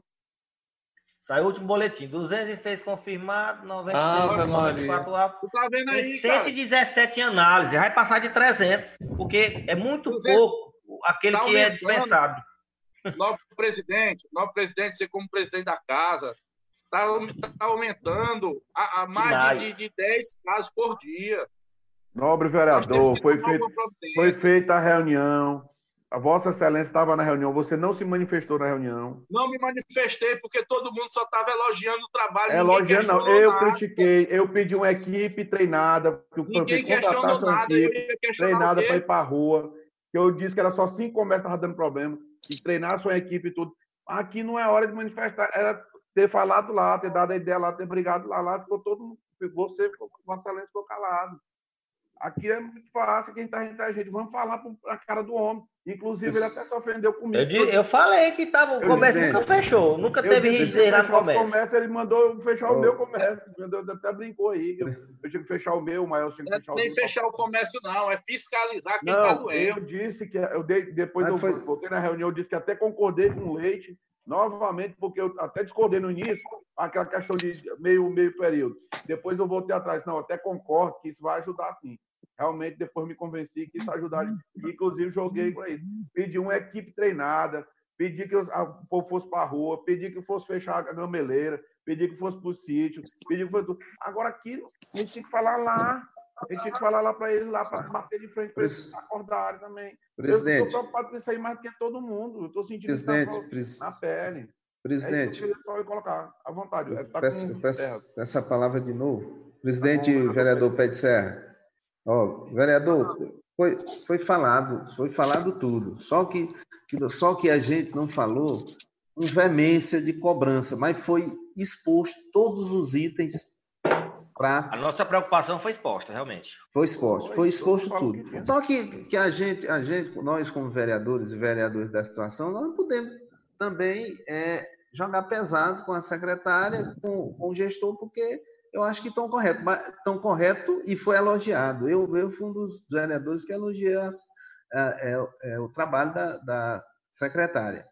Saiu o último boletim. duzentos e seis confirmados, noventa e seis, Ave noventa e quatro lá. Tu tá vendo aí, Tem cara? cento e dezessete em análise. Vai passar de trezentos, porque é muito duzentos. pouco aquele Tá que é aumentando. dispensado. Novo presidente, novo presidente, você como presidente da casa, tá, tá aumentando a, a mais Demais. de, de dez casos por dia. Nobre Nós temos vereador, que foi, tomar feito, uma providência. foi feita a reunião. A Vossa Excelência estava na reunião, você não se manifestou na reunião. Não me manifestei porque todo mundo só estava elogiando o trabalho. Elogiando, não. Ninguém Eu nada. critiquei, eu pedi uma equipe treinada, que o Ninguém prefeito contratasse questionou uma nada. Eu equipe ia questionar o treinada quê? para ir para a rua. Que eu disse que era só cinco comércios que estavam dando problema, e treinasse uma equipe e tudo. Aqui não é hora de manifestar, era ter falado lá, ter dado a ideia lá, ter brigado lá, lá ficou todo mundo, você, Vossa Excelência, ficou calado. Aqui é muito fácil, quem está entre a gente, vamos falar para a cara do homem. Inclusive, ele até se ofendeu comigo. Eu, di- eu falei que tava, o comércio Presidente, nunca fechou, nunca Eu teve disse que riseira no fechar os comércio. comércios, ele mandou eu fechar o Oh. meu comércio. Ele até brincou aí. Eu, eu tinha que fechar o meu, o Maior tinha que Não é fechar o nem meu. fechar o comércio, não. É fiscalizar quem está Não, doendo. eu disse que eu dei, depois Mas eu foi- voltei na reunião, eu disse que até concordei com o Leite, novamente, porque eu até discordei no início, aquela questão de meio, meio período. Depois eu voltei atrás, não, até concordo que isso vai ajudar sim. Realmente, depois me convenci que isso ajudar. Inclusive, joguei para isso. Pedi uma equipe treinada, pedi que os- a- o povo fosse para a rua, pedi que fosse fechar a gameleira, pedi que fosse para o sítio, pedi que fosse tudo. Agora, aqui, a gente tinha que falar lá. A gente tinha que falar lá para eles, lá para bater de frente, para eles acordarem também. Eu Presidente, estou preocupado com isso aí mais do que todo mundo. Eu estou sentindo isso presidente, na, pres- na pele. É isso presidente, que eu queria só colocar à vontade. É, tá peço, com peço terra. essa palavra de novo. Presidente, Tá bom, vereador Pé de Serra. Ó, vereador, foi, foi falado, foi falado tudo. Só que, que, só que a gente não falou com veemência de cobrança, mas foi exposto todos os itens para A nossa preocupação foi exposta, realmente. foi exposto, foi exposto Falo tudo. que sim. Só que, que a gente, a gente, nós como vereadores e vereadores da situação, nós não podemos também é, jogar pesado com a secretária, com, com o gestor, porque eu acho que estão correto, mas estão correto e foi elogiado. Eu, eu fui um dos vereadores que elogiei as, é, é, é, o trabalho da, da secretária.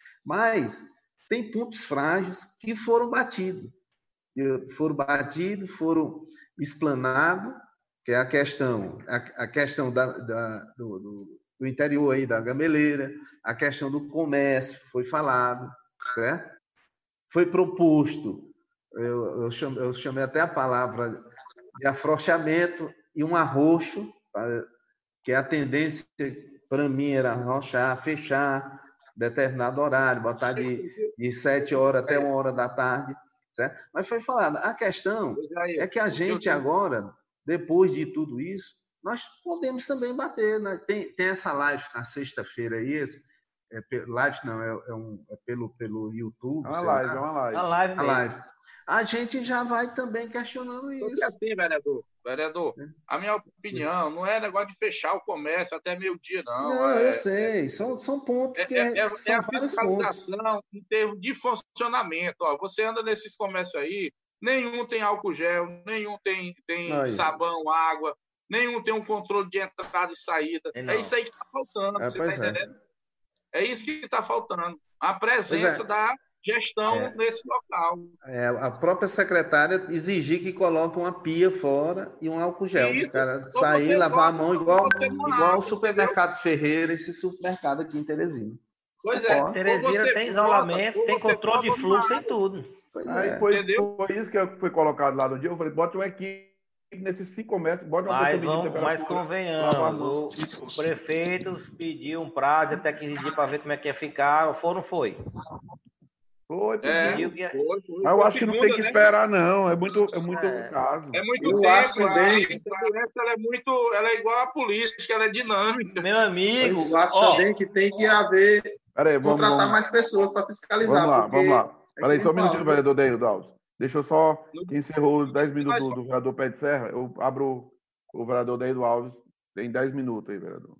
Mas tem pontos frágeis que foram batidos. Foram batidos, foram explanados, que é a questão, a, a questão da, da, do, do, do interior aí, da gameleira, a questão do comércio, foi falado, certo? Foi proposto, eu, eu, chamei, eu chamei até a palavra de afrouxamento e um arroxo, que a tendência para mim era arrochar, fechar determinado horário, botar de, de sete horas até uma hora da tarde, certo? Mas foi falado, a questão é que a gente agora, depois de tudo isso, nós podemos também bater, né? tem, tem essa live na sexta-feira aí, esse, é, live não, é, é, um, é pelo, pelo YouTube. É uma live, lá. é uma live. A live A mesmo. live. A gente já vai também questionando Porque isso. assim, vereador, vereador, a minha opinião não é negócio de fechar o comércio até meio-dia, não. Não, é, eu sei, são, são pontos que é, é, são é a vários pontos. fiscalização em termos de funcionamento. Ó, você anda nesses comércios aí, nenhum tem álcool gel, nenhum tem, tem Aí. sabão, água. nenhum tem um controle de entrada e saída. É, é isso aí que está faltando, É, você pois está é. entendendo? É. isso que está faltando. A presença é. da gestão É. nesse local. É, a própria secretária exigir que coloque uma pia fora e um álcool gel. O Isso. cara Ou sair, você lavar a bota, mão ou igual, você não igual abre, o supermercado Ferreira, esse supermercado aqui em Teresina. Pois é. Pode. Teresina Ou você tem bota, isolamento, ou tem você controle de bota fluxo, uma tem água. tudo. Pois Aí é. foi, Entendeu? foi isso que foi colocado lá no dia. Eu falei, bota uma equipe nesses cinco comércios, bota uma pessoa Mas, medindo vamos, mas temperatura, lavar a mão. convenhamos, o, o prefeito pediu um prazo até quinze dias para ver como é que ia ficar. For ou não foi? Foi, É, pediu. que- foi, foi. Mas eu Foi acho que não tem segunda, que né? esperar, não. É muito, é muito É. caso. É muito Eu tempo. acho também- A segurança ela é muito, ela é igual a política, ela é dinâmica. Meu amigo, Eu acho ó, também que tem que haver, Peraí, vamos, contratar vamos, mais pessoas para fiscalizar. vamos lá, porque vamos lá. é Peraí, que só um nem minutinho, fala. vereador Deildo Alves. Deixa eu só, No- que encerrou os dez minutos Mas- do, do vereador Pé de Serra, eu abro o vereador Deildo Alves. Tem dez minutos aí, vereador.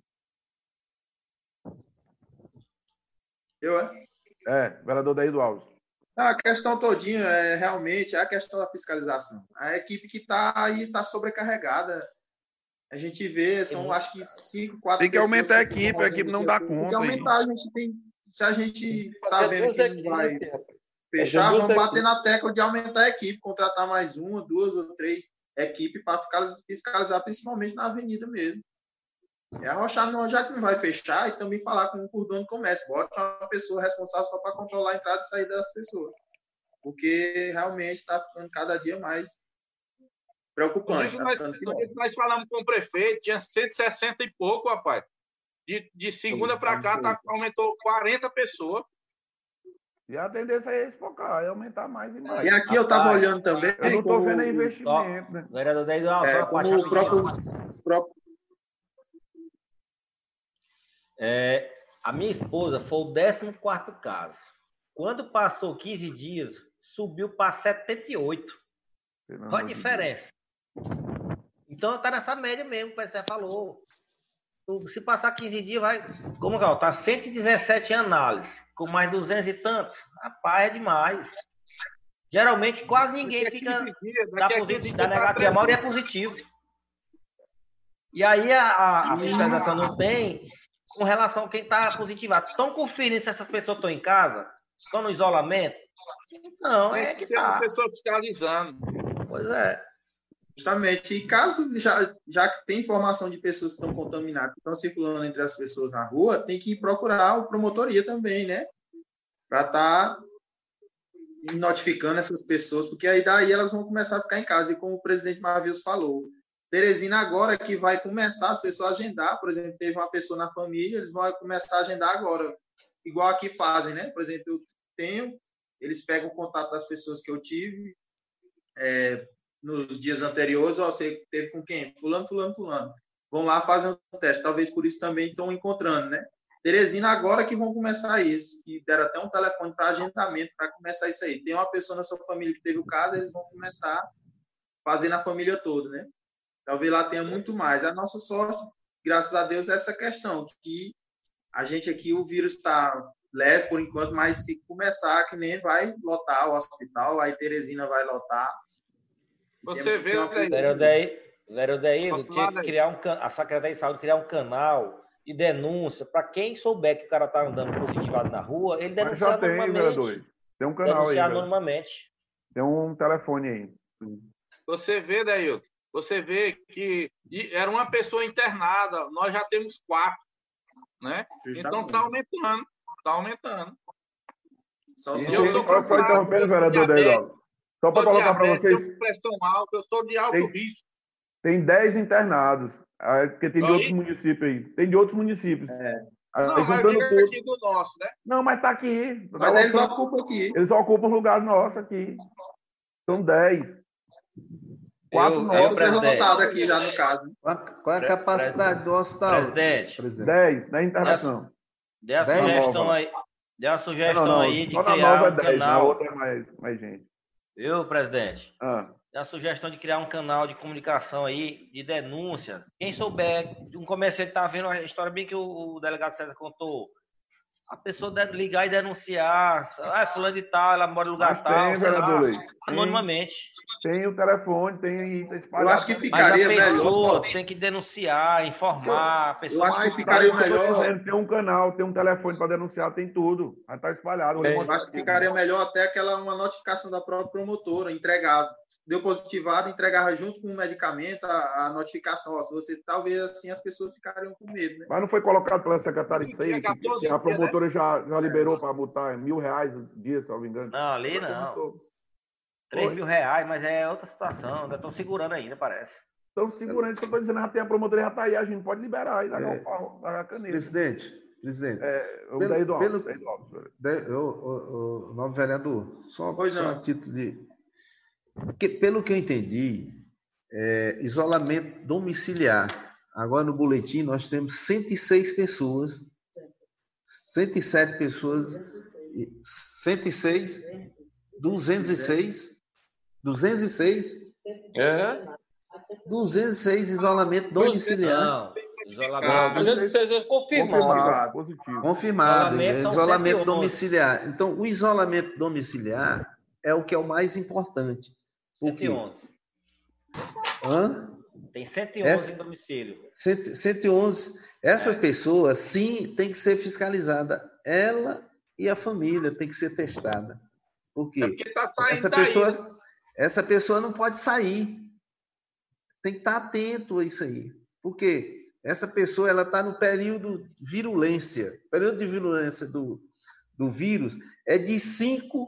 Eu, é? É, vereador Deildo Alves. A questão todinha é realmente a questão da fiscalização. A equipe que está aí está sobrecarregada. A gente vê, são acho que cinco, quatro Tem que pessoas aumentar a que equipe, ficam a equipe não rodando dá o dia todo. Tem que conta aí. aumentar, a gente tem. Se a gente está Fazer vendo duas que não vai equipes, rapaz. fechar, Fazer duas vamos bater equipes. na tecla de aumentar a equipe, contratar mais uma, duas ou três equipes para fiscalizar, principalmente na avenida mesmo. É arrochar, não, já que não vai fechar, e também falar com o dono do comércio. Bota uma pessoa responsável só para controlar a entrada e saída das pessoas. Porque realmente está ficando cada dia mais No preocupante. dia que Tá nós, ficando no pior. dia que nós falamos com o prefeito, tinha cento e sessenta e pouco, rapaz. De, de segunda para cá, tá, aumentou quarenta pessoas. E a tendência é esfocar, é aumentar mais e mais. E aqui eu estava Rapaz, olhando também. Eu não estou como- vendo é investimento, né? vereador Deildo Alves, é, só uma como parte o próprio, rapidinho. próprio É, a minha esposa foi o décimo quarto caso. Quando passou quinze dias, subiu para setenta e oito. Pelo Qual a amor de diferença? Então tá nessa média mesmo, que o P S E falou. Se passar quinze dias, vai. Como que é? Tá cento e dezessete em análise, com mais duzentos e tantos. Rapaz, é demais. Geralmente quase ninguém Daqui a fica quinze dias, da, daqui a posi- quinze da dias tá negativa, a maioria é trezentos. positivo. E aí a, a, a fiscalização não tem com relação a quem está positivado. Estão conferindo se essas pessoas estão em casa? Estão no isolamento? Não, é Tem que que ter uma tá. pessoa fiscalizando. Pois é. Justamente. E caso já, já que tem informação de pessoas que estão contaminadas, que estão circulando entre as pessoas na rua, tem que procurar o promotoria também, né? Para estar tá notificando essas pessoas, porque aí daí elas vão começar a ficar em casa. E como o presidente Marvius falou, Teresina agora que vai começar as pessoas a agendar, por exemplo, teve uma pessoa na família, eles vão começar a agendar agora, igual aqui fazem, né? Por exemplo, eu tenho, eles pegam o contato das pessoas que eu tive, é, nos dias anteriores, ó, você teve com quem? Fulano, fulano, fulano. Vão lá fazer um teste. Talvez por isso também estão encontrando, né? Teresina agora que vão começar isso. E deram até um telefone para agendamento para começar isso aí. Tem uma pessoa na sua família que teve o caso, eles vão começar a fazer na família toda, né? Talvez lá tenha muito mais. A nossa sorte, graças a Deus, é essa questão, que a gente aqui, o vírus está leve por enquanto, mas se começar, que nem vai lotar o hospital, aí Teresina vai lotar. Você vê, Vereador, tinha que criar um, a Secretaria de Saúde criar um canal de denúncia para quem souber que o cara está andando positivado na rua, ele Mas denunciar já tem, anonimamente. vereador. Tem um canal denunciar aí. anonimamente. Tem um telefone aí. Você vê, Dailton, você vê que era uma pessoa internada, nós já temos quatro, né? Então está aumentando, está aumentando. Só, e eu sou só interrompendo, vereador Deildo. Só para colocar para vocês. Eu tenho pressão alta, eu sou de alto tem, risco. Tem dez internados, porque tem de aí? outros municípios aí. Tem de outros municípios. É. Não, aí, mas diga tudo. Aqui do nosso, né? Não, mas tá aqui. Mas eles ocupam aqui. Eles ocupam um lugar nosso aqui. São dez. Quatro nossos. Superlotado aqui já no caso. Qual é a capacidade do hospital? Presidente. dez, na internação. Dê a sugestão aí. Dê a sugestão não, não, aí de criar um dez, canal. Na outra é mais, mais gente. Viu, presidente? Ah. Dê a sugestão de criar um canal de comunicação aí, de denúncia. Quem souber, um comerciante está vendo a história bem que o, o delegado César contou. a pessoa deve ligar e denunciar. Ah, fulano de tal, ela mora em lugar Mas tal, tem, sei lá, vereador Leite. anonimamente. Tem o telefone, tem aí, tá Eu espalhado. acho que Mas a ficaria pessoa melhor. tem que denunciar, informar. A pessoa Eu acho que Mas, ficaria cara, eu tô melhor. dizendo, tem um canal, tem um telefone para denunciar, tem tudo. Aí tá espalhado. vou Tem. mostrar Eu acho que aqui. ficaria melhor até aquela uma notificação da própria promotora, entregado. Deu positivado, entregava junto com o medicamento a, a notificação. Ó, se você, talvez assim as pessoas ficariam com medo, né? Mas não foi colocado pela secretária isso aí, Dia que, quatorze que a dias, né? promotora já, já liberou para botar mil reais o dia, se eu não me engano. Não, ali Ela não. comentou. três Oi? mil reais, mas é outra situação. Ainda estão segurando ainda, parece. Então, segurando isso que eu estou dizendo, já tem a promotora, já está aí, a gente pode liberar e dar É. o pau na caneta. Presidente, presidente. É, o Pelo- daí do pelo- alto, daí do alto, senhor. De- o, o, o novo vereador, só, Pois só não. a título de. Porque, pelo que eu entendi, é, isolamento domiciliar. Agora no boletim nós temos cento e seis pessoas, cento e sete pessoas, e- cento e seis, duzentos e seis, duzentos e seis, É? duzentos e seis isolamento domiciliar. Não, Não, isolamento. duzentos e seis é confirmado. Confirmado, positivo. Confirmado, Isolamento é, são isolamento cento e onze. domiciliar. Então, o isolamento domiciliar é o que é o mais importante. Por cento e quê? onze. Hã? Tem cento e onze Essa- em domicílio. cento cento e onze. Essas É. pessoas, sim, tem que ser fiscalizada. Ela e a família tem que ser testada. Por É quê? porque tá saindo Essa daí, né? pessoa, essa pessoa não pode sair. Tem que estar atento a isso aí. Por quê? Essa pessoa ela está no período de virulência. O período de virulência do, do vírus é de cinco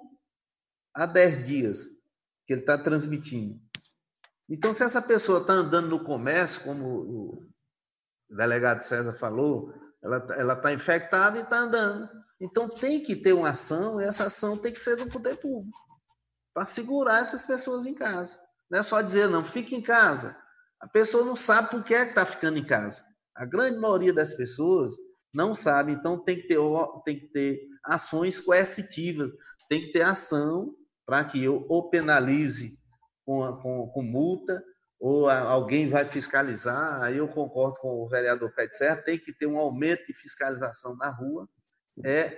a dez dias que ele está transmitindo. Então, se essa pessoa está andando no comércio, como o delegado César falou, ela está infectada e está andando. Então, tem que ter uma ação, e essa ação tem que ser do poder público, para segurar essas pessoas em casa. Não é só dizer, não, fique em casa. A pessoa não sabe por que é que está ficando em casa. A grande maioria das pessoas não sabe, então tem que ter, tem que ter ações coercitivas, tem que ter ação para que eu ou penalize com, com, com multa, ou a, alguém vai fiscalizar. Aí eu concordo com o vereador Pé de Serra, tem que ter um aumento de fiscalização na rua, é,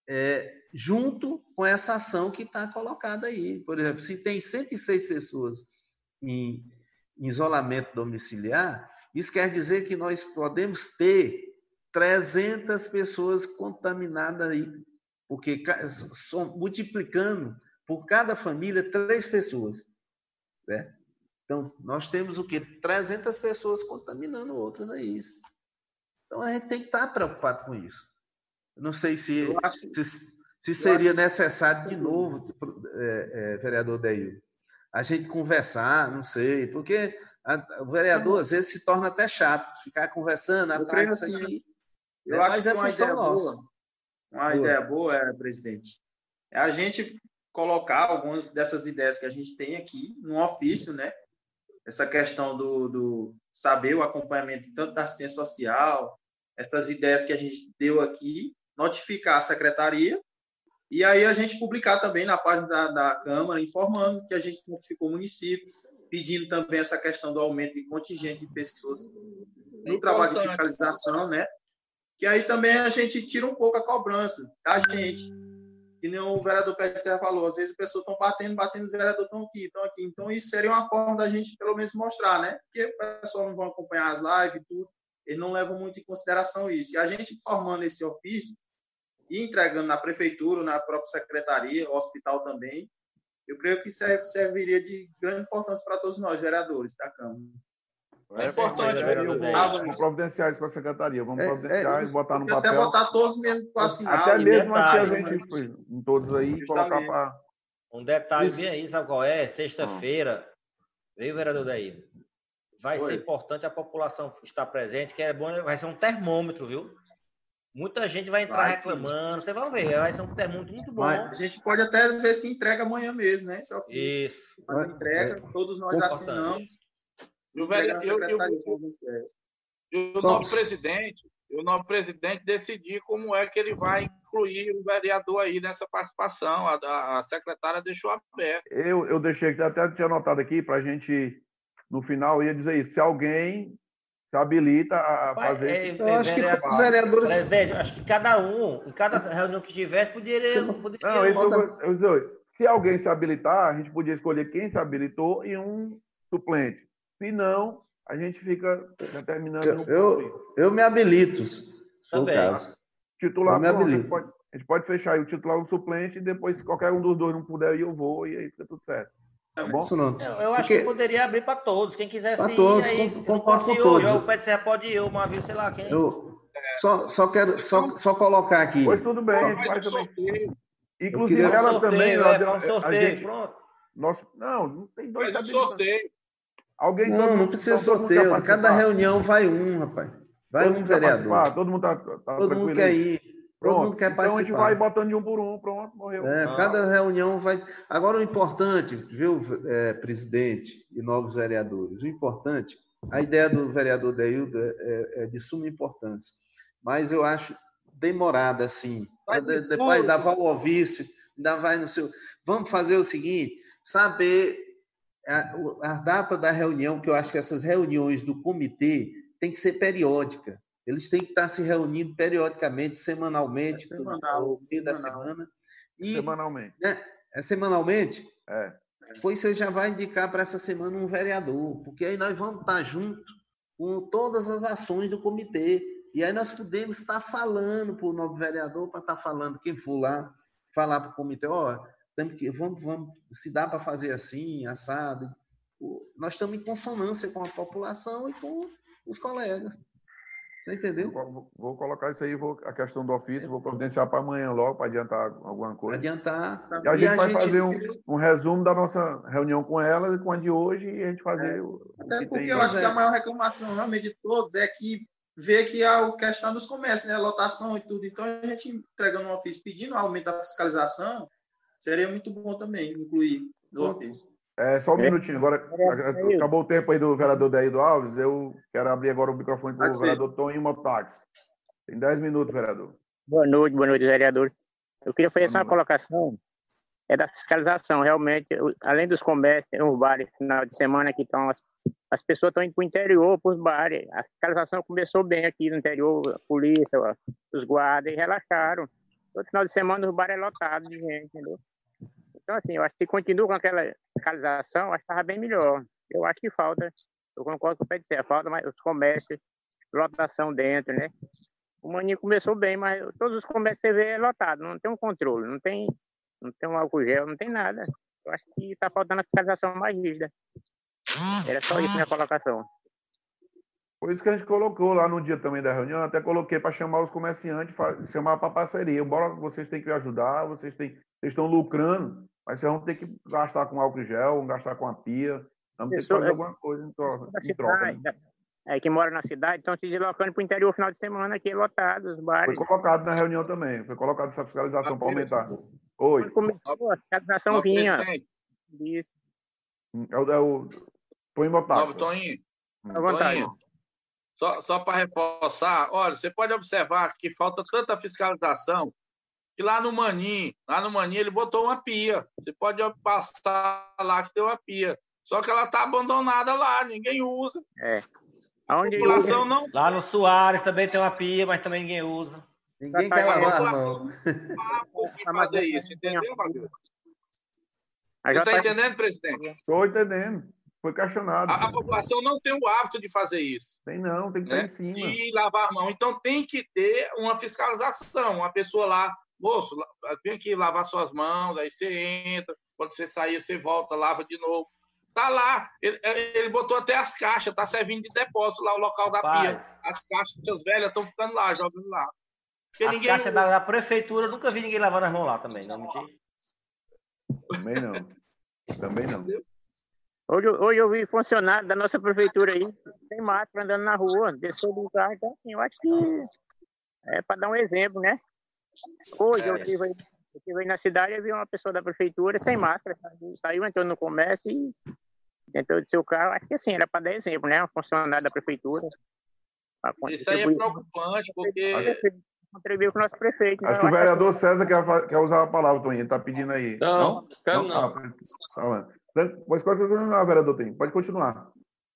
é, junto com essa ação que está colocada aí. Por exemplo, se tem cento e seis pessoas em isolamento domiciliar, isso quer dizer que nós podemos ter trezentas pessoas contaminadas aí, porque multiplicando por cada família três pessoas, certo? Então, nós temos o quê? trezentas pessoas contaminando outras, é isso. Então, a gente tem que estar preocupado com isso. Eu não sei se, se, se seria necessário de novo, é, é, vereador Deil, a gente conversar, não sei, porque a, o vereador às vezes se torna até chato, ficar conversando atrás disso assim, aqui. Eu né? acho Mas que é uma função ideia nossa. boa, uma Boa. ideia boa, é, presidente, é a gente colocar algumas dessas ideias que a gente tem aqui no ofício, né? Essa questão do, do saber o acompanhamento tanto da assistência social, essas ideias que a gente deu aqui, notificar a secretaria e aí a gente publicar também na página da, da Câmara, informando que a gente notificou o município, pedindo também essa questão do aumento de contingente de pessoas no trabalho de fiscalização, né? Que aí também a gente tira um pouco a cobrança da gente. Que nem o vereador Pé de Serra falou, às vezes as pessoas estão batendo, batendo, os vereadores estão aqui, estão aqui. Então, isso seria uma forma da gente, pelo menos, mostrar, né? Porque o pessoal não vai acompanhar as lives e tudo, eles não levam muito em consideração isso. E a gente formando esse ofício e entregando na prefeitura, na própria secretaria, hospital também, eu creio que serve, serviria de grande importância para todos nós, vereadores da Câmara. É importante, Certeza, eu vou, vereador vamos providenciar isso com a secretaria, vamos É, providenciar é, e botar no Até papel. botar todos mesmo para assinar. Até e mesmo assim a detalhe, gente foi em todos aí e colocar Justamente. para. Um detalhe Isso. bem aí, sabe qual é? Sexta-feira, veio o vereador daí. Vai Oi. ser importante a população estar presente, que é bom, vai ser um termômetro, viu? Muita gente vai entrar Vai, reclamando, vocês vão ver, vai ser um termômetro muito bom. Vai. A gente pode até ver se entrega amanhã mesmo, né? Esse ofício. Isso. Fazer entrega, todos nós Importante. assinamos. E o, Entrega vere... na eu, eu, secretaria com algumas ideias. e o Só- novo presidente, e o novo presidente decidir como é que ele vai incluir o vereador aí nessa participação. A, a, a secretária deixou aberto. Eu, eu deixei, até tinha anotado aqui para a gente, no final, ia dizer isso. Se alguém se habilita a Vai, fazer. é, Eu é, acho que vereador- os vereadores. Presidente, acho que cada um, em cada reunião que tivesse, poderia. Você não- poderia Não, isso eu, Bota- eu, eu, se alguém se habilitar, a gente podia escolher quem se habilitou e um suplente. Se não, a gente fica determinando Eu, no eu, eu me habilito, se for o Também. caso. titular. eu me Pronto, a, gente habilito. pode, a gente pode fechar aí o titular e o suplente, e depois, se qualquer um dos dois não puder ir, eu vou, e aí fica tudo certo. Tá bom? Isso não. Eu, eu acho Porque- que poderia abrir para todos. Quem quisesse Pra ir, todos, aí, com- eu não concordo posso com ir hoje, todos. ó, o Pé de Serra pode ir, o Mavio, sei lá quem. Eu só, só quero só, só colocar aqui. Pois tudo bem, a gente Faz vai um também. sorteio. Inclusive, queria- ela Faz um também. sorteio, ela é, deu- faz um a sorteio, gente, pronto. nosso, não, não tem dois Faz um habilitantes. sorteio. Alguém todo Não, não mundo- precisa todo mundo quer sorteio. participar? Cada reunião vai um, rapaz. Vai Todo um mundo quer vereador. participar? Todo mundo tá, tá Todo tranquilo mundo quer aí? ir. Todo Pronto. mundo quer Então a gente participar. vai botando de um por um, pronto, morreu. É, Não. cada reunião vai. Agora, o importante, viu, é, presidente e novos vereadores, o importante, a ideia do vereador Deildo é, é- é de suma importância, mas eu acho demorada, assim. Vai De- de Depois tudo. ainda vai ao ofício, ainda vai no seu. Vamos fazer o seguinte: saber a, o- a data da reunião, que eu acho que essas reuniões do comitê tem que ser periódica. Eles têm que estar se reunindo periodicamente, semanalmente, É semanal, no meio da semanal. semana. E, Semanalmente. né, é semanalmente? É. Pois você já vai indicar para essa semana um vereador, porque aí nós vamos estar junto com todas as ações do comitê. E aí nós podemos estar falando para o novo vereador, para estar falando, quem for lá, falar para o comitê, ó, temos que, vamos, vamos, se dá para fazer assim, assado. O- Nós estamos em consonância com a população e com os colegas. Você entendeu? Vou, vou colocar isso aí, vou, a questão do ofício, vou providenciar para amanhã logo, para adiantar alguma coisa. Adiantar. E a gente vai fazer um, um resumo da nossa reunião com ela, com a de hoje, e a gente fazer o, o Até que porque tem. eu acho é. que a maior reclamação realmente de todos é que vê que a questão dos comércios, né? Lotação e tudo. Então, a gente entregando um ofício pedindo um aumento da fiscalização, seria muito bom também incluir no ofício. É, só um minutinho, agora acabou o tempo aí do vereador Deildo Alves, eu quero abrir agora o microfone para o Satisfeito. vereador Toninho Mototáxi. Tem dez minutos, vereador. Boa noite, boa noite, vereador. Eu queria fazer só uma Vamos lá. colocação, é da fiscalização. Realmente, o- além dos comércios, tem os bares final de semana que estão, as, as pessoas estão indo para o interior, para os bares. A fiscalização começou bem aqui no interior, a polícia, ó, os guardas, e relaxaram. Todo final de semana os bares é lotado de gente, entendeu? Então, assim, eu acho que se continua com aquela fiscalização, acho que estava bem melhor. Eu acho que falta, eu concordo com o Pé de Serra, falta mais os comércios, lotação dentro, né? O Maninho começou bem, mas todos os comércios você vê é lotado, não tem um controle, não tem, não tem um álcool gel, não tem nada. Eu acho que está faltando a fiscalização mais rígida. Era só isso minha colocação. Foi isso que a gente colocou lá no dia também da reunião, até coloquei para chamar os comerciantes, fa- chamar para parceria. Bora, vocês têm que ajudar, vocês, têm, vocês estão lucrando, mas vocês vão ter que gastar com álcool gel, vão gastar com a pia, vamos ter que Pessoa- fazer alguma coisa em troca. Da Em troca, né? cidade, é, que mora na cidade, estão se deslocando para o interior final de semana, aqui é lotado, os Foi bares. colocado na reunião também, foi colocado essa fiscalização para aumentar. Oi, Quando começou, a fiscalização Novo vinha. presidente, Isso, é o, é o Toninho Novo Mototáxi. Toninho. à vontade. Toninho, só, só para reforçar, olha, você pode observar que falta tanta fiscalização que lá no Manim, lá no Manim ele botou uma pia. Você pode passar lá que tem uma pia. Só que ela está abandonada lá, ninguém usa. A Aonde população não Lá no Soares também tem uma pia, mas também ninguém usa. Ninguém Tá quer pagando lavar a população. mão. há por que Tá, mas fazer é- isso, entendeu, Matheus? a Você J- está entendendo, presidente? Estou entendendo. Foi questionado. A, a população não tem o hábito de fazer isso, Tem não, tem que estar né? em cima. De lavar a mão. Então tem que ter uma fiscalização. Uma pessoa lá, moço, la- tem que lavar suas mãos, aí você entra, quando você sair, você volta, lava de novo. Tá lá, ele, ele botou até as caixas, tá servindo de depósito lá o local da Rapaz. pia. As caixas velhas estão ficando lá, jogando lá. Porque A ninguém. caixa da, da prefeitura, eu nunca vi ninguém lavando as mãos lá também, não mentira. Também não. Também não. Hoje, hoje eu vi funcionário da nossa prefeitura aí, sem máscara, andando na rua, desceu do carro. Então, assim, eu acho que é para dar um exemplo, né? Hoje eu É. estive aí, eu estive aí na cidade e vi uma pessoa da prefeitura sem máscara, saiu, saiu, entrou no comércio e entrou do seu carro. Acho que assim, era para dar exemplo, né? Um funcionário da prefeitura. pra Isso aí é contribuir- preocupante, porque. contribuir com o nosso prefeito. Acho Então, que o eu acho vereador César quer, fa- quer usar a palavra, Toninho. Ele está pedindo aí. Não, quero não. Ah, tá falando. Pode continuar, vereador Toninho. Pode continuar.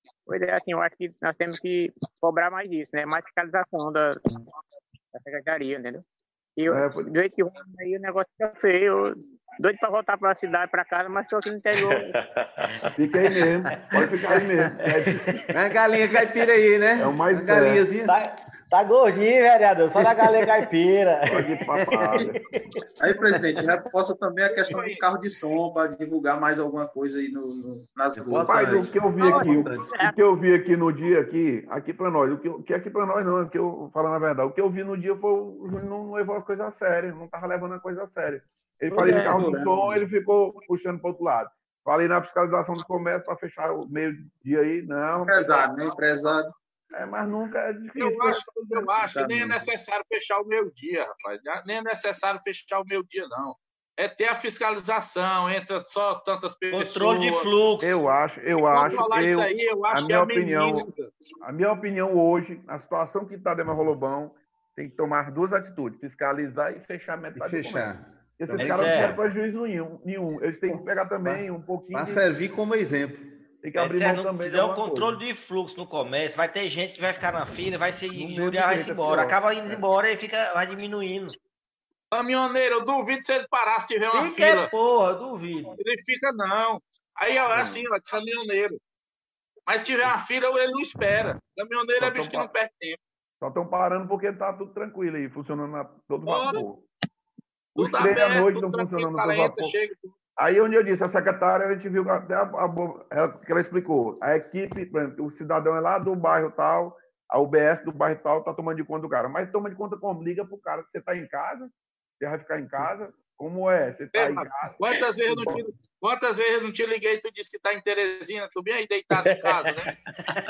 Pois é, assim, eu acho que nós temos que cobrar mais isso, né? Mais fiscalização da, da secretaria, entendeu? E eu, É, do jeito que vai aí, o negócio fica feio. Eu, doido para voltar para a cidade, para casa, mas estou aqui no interior. Fica aí mesmo, pode ficar aí mesmo. É uma galinha caipira aí, né? É o mais uma galinhazinha. Tá, tá gordinho, vereador, só na galinha caipira. Pode ir papada. Aí, presidente, reforça também a questão dos carros de som para divulgar mais alguma coisa aí no, no, nas ruas. Rapaz, o que eu vi aqui, o, o que eu vi aqui no dia aqui, aqui para nós, o que, o que aqui para nós não, o que eu falando a verdade, o que eu vi no dia foi o Júnior não levou a coisa a sério, não estava levando a coisa a sério. Ele falou de carro de som, ele ficou puxando para o outro lado. Falei na fiscalização do comércio para fechar o meio-dia aí, não. Empresário, né? Empresário. É, mas nunca é difícil. Eu acho, eu acho que nem é necessário fechar o meio-dia, rapaz. Nem é necessário fechar o meio-dia, não. É ter a fiscalização, entra só tantas pessoas. Controle de fluxo. Eu acho, eu acho. Eu, isso aí, eu acho a que minha é opinião, menino. a minha opinião hoje, na situação que está dentro do Rolobão, tem que tomar duas atitudes: fiscalizar e fechar metade E fechar. do comércio. Esses Mas caras é. não querem prejuízo nenhum, nenhum. Eles têm que pegar também um pouquinho. Para de- servir como exemplo. Tem que abrir Se mão não também. de fizer um alguma controle coisa. de fluxo no comércio, vai ter gente que vai ficar na fila, vai se mesmo injuriar, vai se jeito, é embora. pior. Acaba indo É. embora e fica, vai diminuindo. Caminhoneiro, eu duvido se ele parar se tiver uma Fica é fila. porra, duvido. Ele fica, não. Aí é assim, ó, caminhoneiro. Mas se tiver uma fila, ele não espera. Caminhoneiro é Só bicho que tão não perde tempo. Só estão parando porque tá tudo tranquilo aí, funcionando a todo Ora, vapor. Os Tudo trens à aberto, noite tudo estão tranquilo, funcionando o a cara todo entra, vapor. chega. Aí onde eu disse, a secretária, a gente viu até a, a, ela, que ela explicou. A equipe, por exemplo, o cidadão é lá do bairro tal, a U B S do bairro tal está tomando de conta do cara. Mas toma de conta como? Liga pro cara que você está em casa, você vai ficar em casa. Como é? Você está Ei, em mano, casa. Quantas vezes, eu não te, quantas vezes eu não te liguei e tu disse que tá em Teresina? Tu bem aí deitado em casa, né?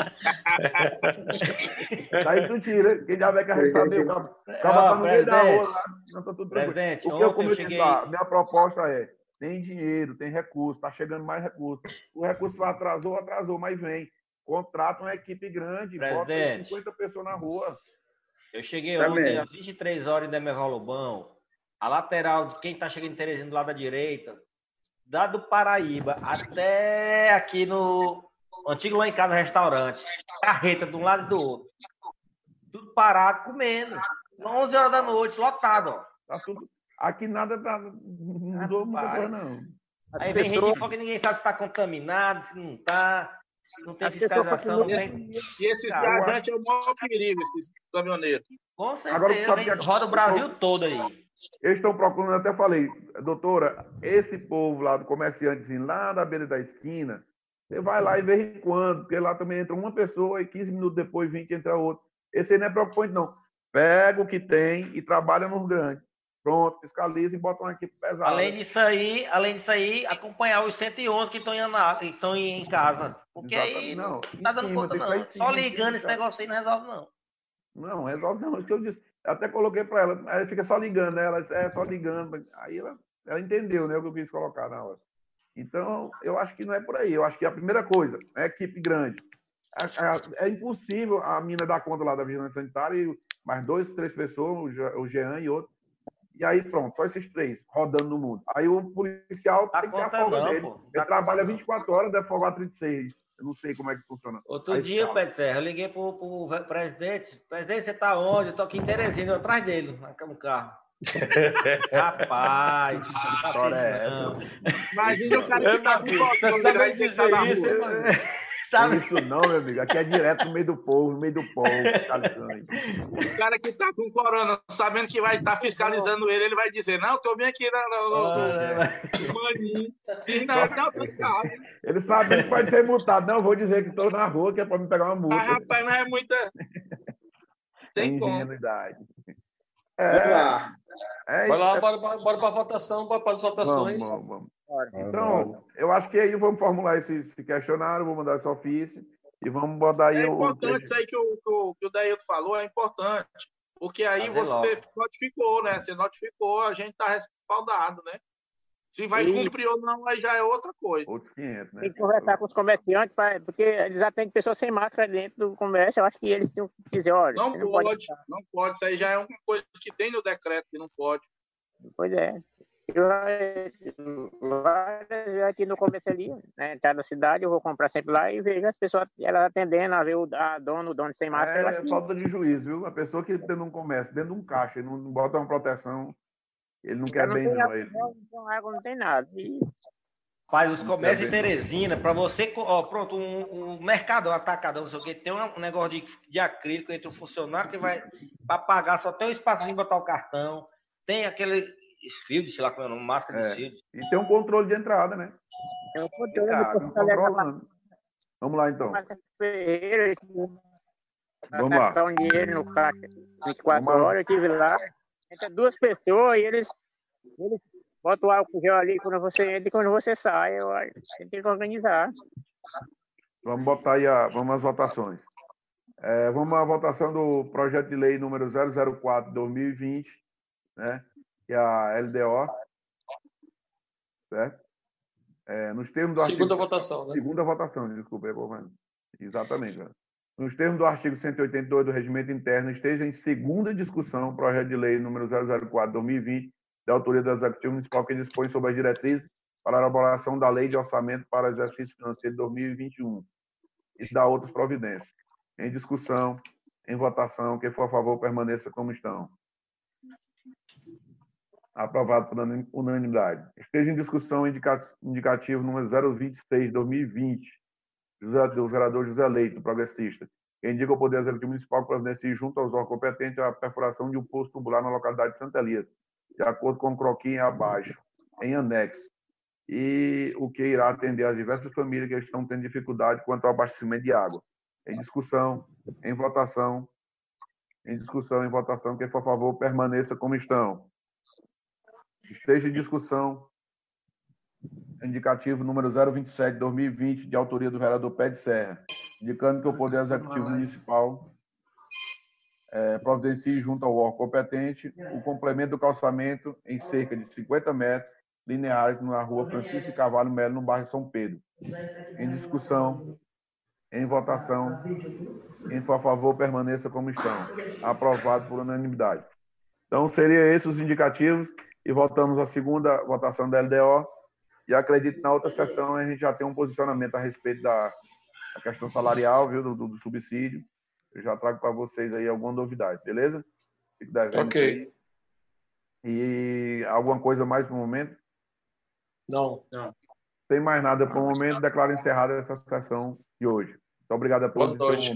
Daí tu tira, quem já vai querer saber, o cara o cara Ó, tá no meio da presidente, rua lá, não tá tudo tranquilo. Presidente, O que eu, ontem como eu eu cheguei... disse lá, minha proposta é, tem dinheiro, tem recurso, tá chegando mais recurso. O recurso atrasou, atrasou, mas vem. Contrata uma equipe grande, bota aí Presidente. cinquenta pessoas na rua. Eu cheguei Também. ontem às vinte e três horas em Demerval Lobão. A lateral de quem está chegando em Teresina do lado da direita, da do Paraíba até aqui no antigo lá em casa restaurante. Carreta de um lado e do outro. Tudo parado, comendo. onze horas da noite, lotado, ó. Tá tudo... Aqui nada tá... não mudou muita Rapaz. coisa, não. As Aí vem gente pessoas, de fora que ninguém sabe se está contaminado, se não está. Não tem As pessoas fiscalização, não continuam- tem. E esses Ah, viajantes é o maior perigo, esses caminhoneiros. Com Agora, certeza, sabe vem, que- roda o Brasil todo aí. Eles estão procurando, eu até falei, doutora, esse povo lá do comerciantezinho, lá da beira da esquina, você vai lá e de vez em quando, porque lá também entra uma pessoa e quinze minutos depois, vinte entra outra. Esse aí não é preocupante, não. Pega o que tem e trabalha nos grandes. Pronto, fiscaliza e bota uma equipe pesada. Além disso aí, além disso aí, acompanhar os cento e onze que estão em, Ana- que estão em casa. Porque Exatamente. aí Não, não em tá dando cima, conta, tem que não. estar em cima, Só em cima, ligando esse cara. negócio aí não resolve, não. Não, resolve não. Isso que eu disse. Eu até coloquei para ela. Ela fica só ligando, né? Ela disse, é só ligando. Aí ela, ela entendeu, né? O que eu quis colocar na hora. Então, eu acho que não é por aí. Eu acho que a primeira coisa é equipe grande. É, é, é impossível a mina dar conta lá da vigilância sanitária e mais dois, três pessoas, o Je- o Jean e outro. E aí, pronto, só esses três rodando no mundo. Aí o policial Dá tem que ter a conta folga não, dele. pô. Ele Dá trabalha conta vinte e quatro horas, deve folgar trinta e seis. Eu não sei como é que funciona. Outro Aí, dia, tá. Pedro Serra, eu liguei pro, pro presidente. Presidente, você tá onde? Eu tô aqui em Teresina, eu atrás dele, no carro. Rapaz, Que história é não. Imagina o cara que É, tá com Marquinhos, fome, precisava ele vai dizer sentar na isso, hein, rua. mano? Não é isso não, meu amigo. Aqui é direto no meio do povo, no meio do povo, fiscalizando aí. O cara que tá com corona, sabendo que vai estar fiscalizando ele, ele vai dizer, não, tô bem aqui no, no, no, Ah, no maninho. E não, não, tô em casa. Ele sabe que pode ser multado. Não, vou dizer que estou na rua, que é para me pegar uma multa. Mas, rapaz, não é muita... Tem como. ingenuidade. Vamos É, lá. é, Bora lá, é, bora, bora, bora para a votação, bora para as votações. vamos, vamos, vamos. Bora. Então, eu acho que aí vamos formular esse, esse questionário, vou mandar esse ofício e vamos botar aí É o... importante isso aí que o, que o, que o Dailton falou, é importante. Porque aí Fazer você logo. notificou, né? Você notificou, a gente tá respaldado, né? Se vai E- cumprir ou não, aí já é outra coisa. Outros quinhentos, né? Tem que conversar com os comerciantes, pra, porque eles atendem pessoas sem máscara dentro do comércio. Eu acho que eles têm que dizer, olha, Não você não pode, pode. não pode. Isso aí já é uma coisa que tem no decreto que não pode. Pois é. Eu, aqui no começo ali, né, entrar na cidade, eu vou comprar sempre lá e vejo as pessoas elas atendendo, a ver o a dono, o dono sem máscara. É falta de juízo, viu? A pessoa que dentro de um comércio, dentro de um caixa, ele não bota uma proteção, ele não quer não bem, tem não. água, Ele... não tem água, não tem nada. E... Faz os comércios em Teresina, para você, ó, pronto, um, um mercadão, atacadão, não sei o que, tem um negócio de, de acrílico entre o funcionário que vai para pagar, só tem um espacinho para botar o cartão, tem aquele field, sei lá como é o nome, máscara é. de field. E tem um controle de entrada, né? Tem um controle, ah, de controlando. Vamos lá, então. Vamos lá. Sacar um dinheiro no caixa vinte e quatro horas, eu estive lá, entra duas pessoas e eles, eles botam o álcool gel ali quando você entra e quando você sai. Eu, a gente tem que organizar. Vamos botar aí a, vamos às votações. É, vamos à votação do projeto de lei número zero zero quatro barra dois mil e vinte, né? Que é a L D O. Certo? É, nos termos do segunda artigo... votação, né? Segunda votação, desculpa. Exatamente. Né? Nos termos do artigo cento e oitenta e dois do Regimento Interno, esteja em segunda discussão o projeto de lei número zero zero quatro barra dois mil e vinte, da autoria do Executivo Municipal, que dispõe sobre as diretrizes para a elaboração da Lei de Orçamento para o exercício financeiro de dois mil e vinte e um e da outras providências. Em discussão, em votação, quem for a favor permaneça como estão. Aprovado por unanimidade. Esteja em discussão o indicativo número zero vinte e seis barra dois mil e vinte, do vereador José Leito, progressista, que indica o Poder Executivo Municipal que providencie junto aos órgãos competentes a perfuração de um poço tubular na localidade de Santa Elias, de acordo com o croquis abaixo, em anexo, e o que irá atender às diversas famílias que estão tendo dificuldade quanto ao abastecimento de água. Em discussão, em votação, em discussão, em votação, quem for a favor, permaneça como estão. Esteja em discussão, indicativo número zero vinte e sete barra dois mil e vinte, de autoria do vereador Pé de Serra, indicando que o Poder Executivo Municipal é, providencie junto ao órgão competente o complemento do calçamento em cerca de cinquenta metros lineares na rua Francisco de Carvalho Melo, no bairro São Pedro. Em discussão, em votação, quem for a favor, permaneça como estão. Aprovado por unanimidade. Então, seriam esses os indicativos e voltamos à segunda votação da L D O e acredito que na outra sessão a gente já tem um posicionamento a respeito da, da questão salarial, viu, do, do subsídio. Eu já trago para vocês aí alguma novidade, beleza? Fico devendo. Ok. E alguma coisa mais para o momento? Não. Não. Sem mais nada para o momento, declaro encerrada essa sessão de hoje. Muito obrigado a todos. Boa noite.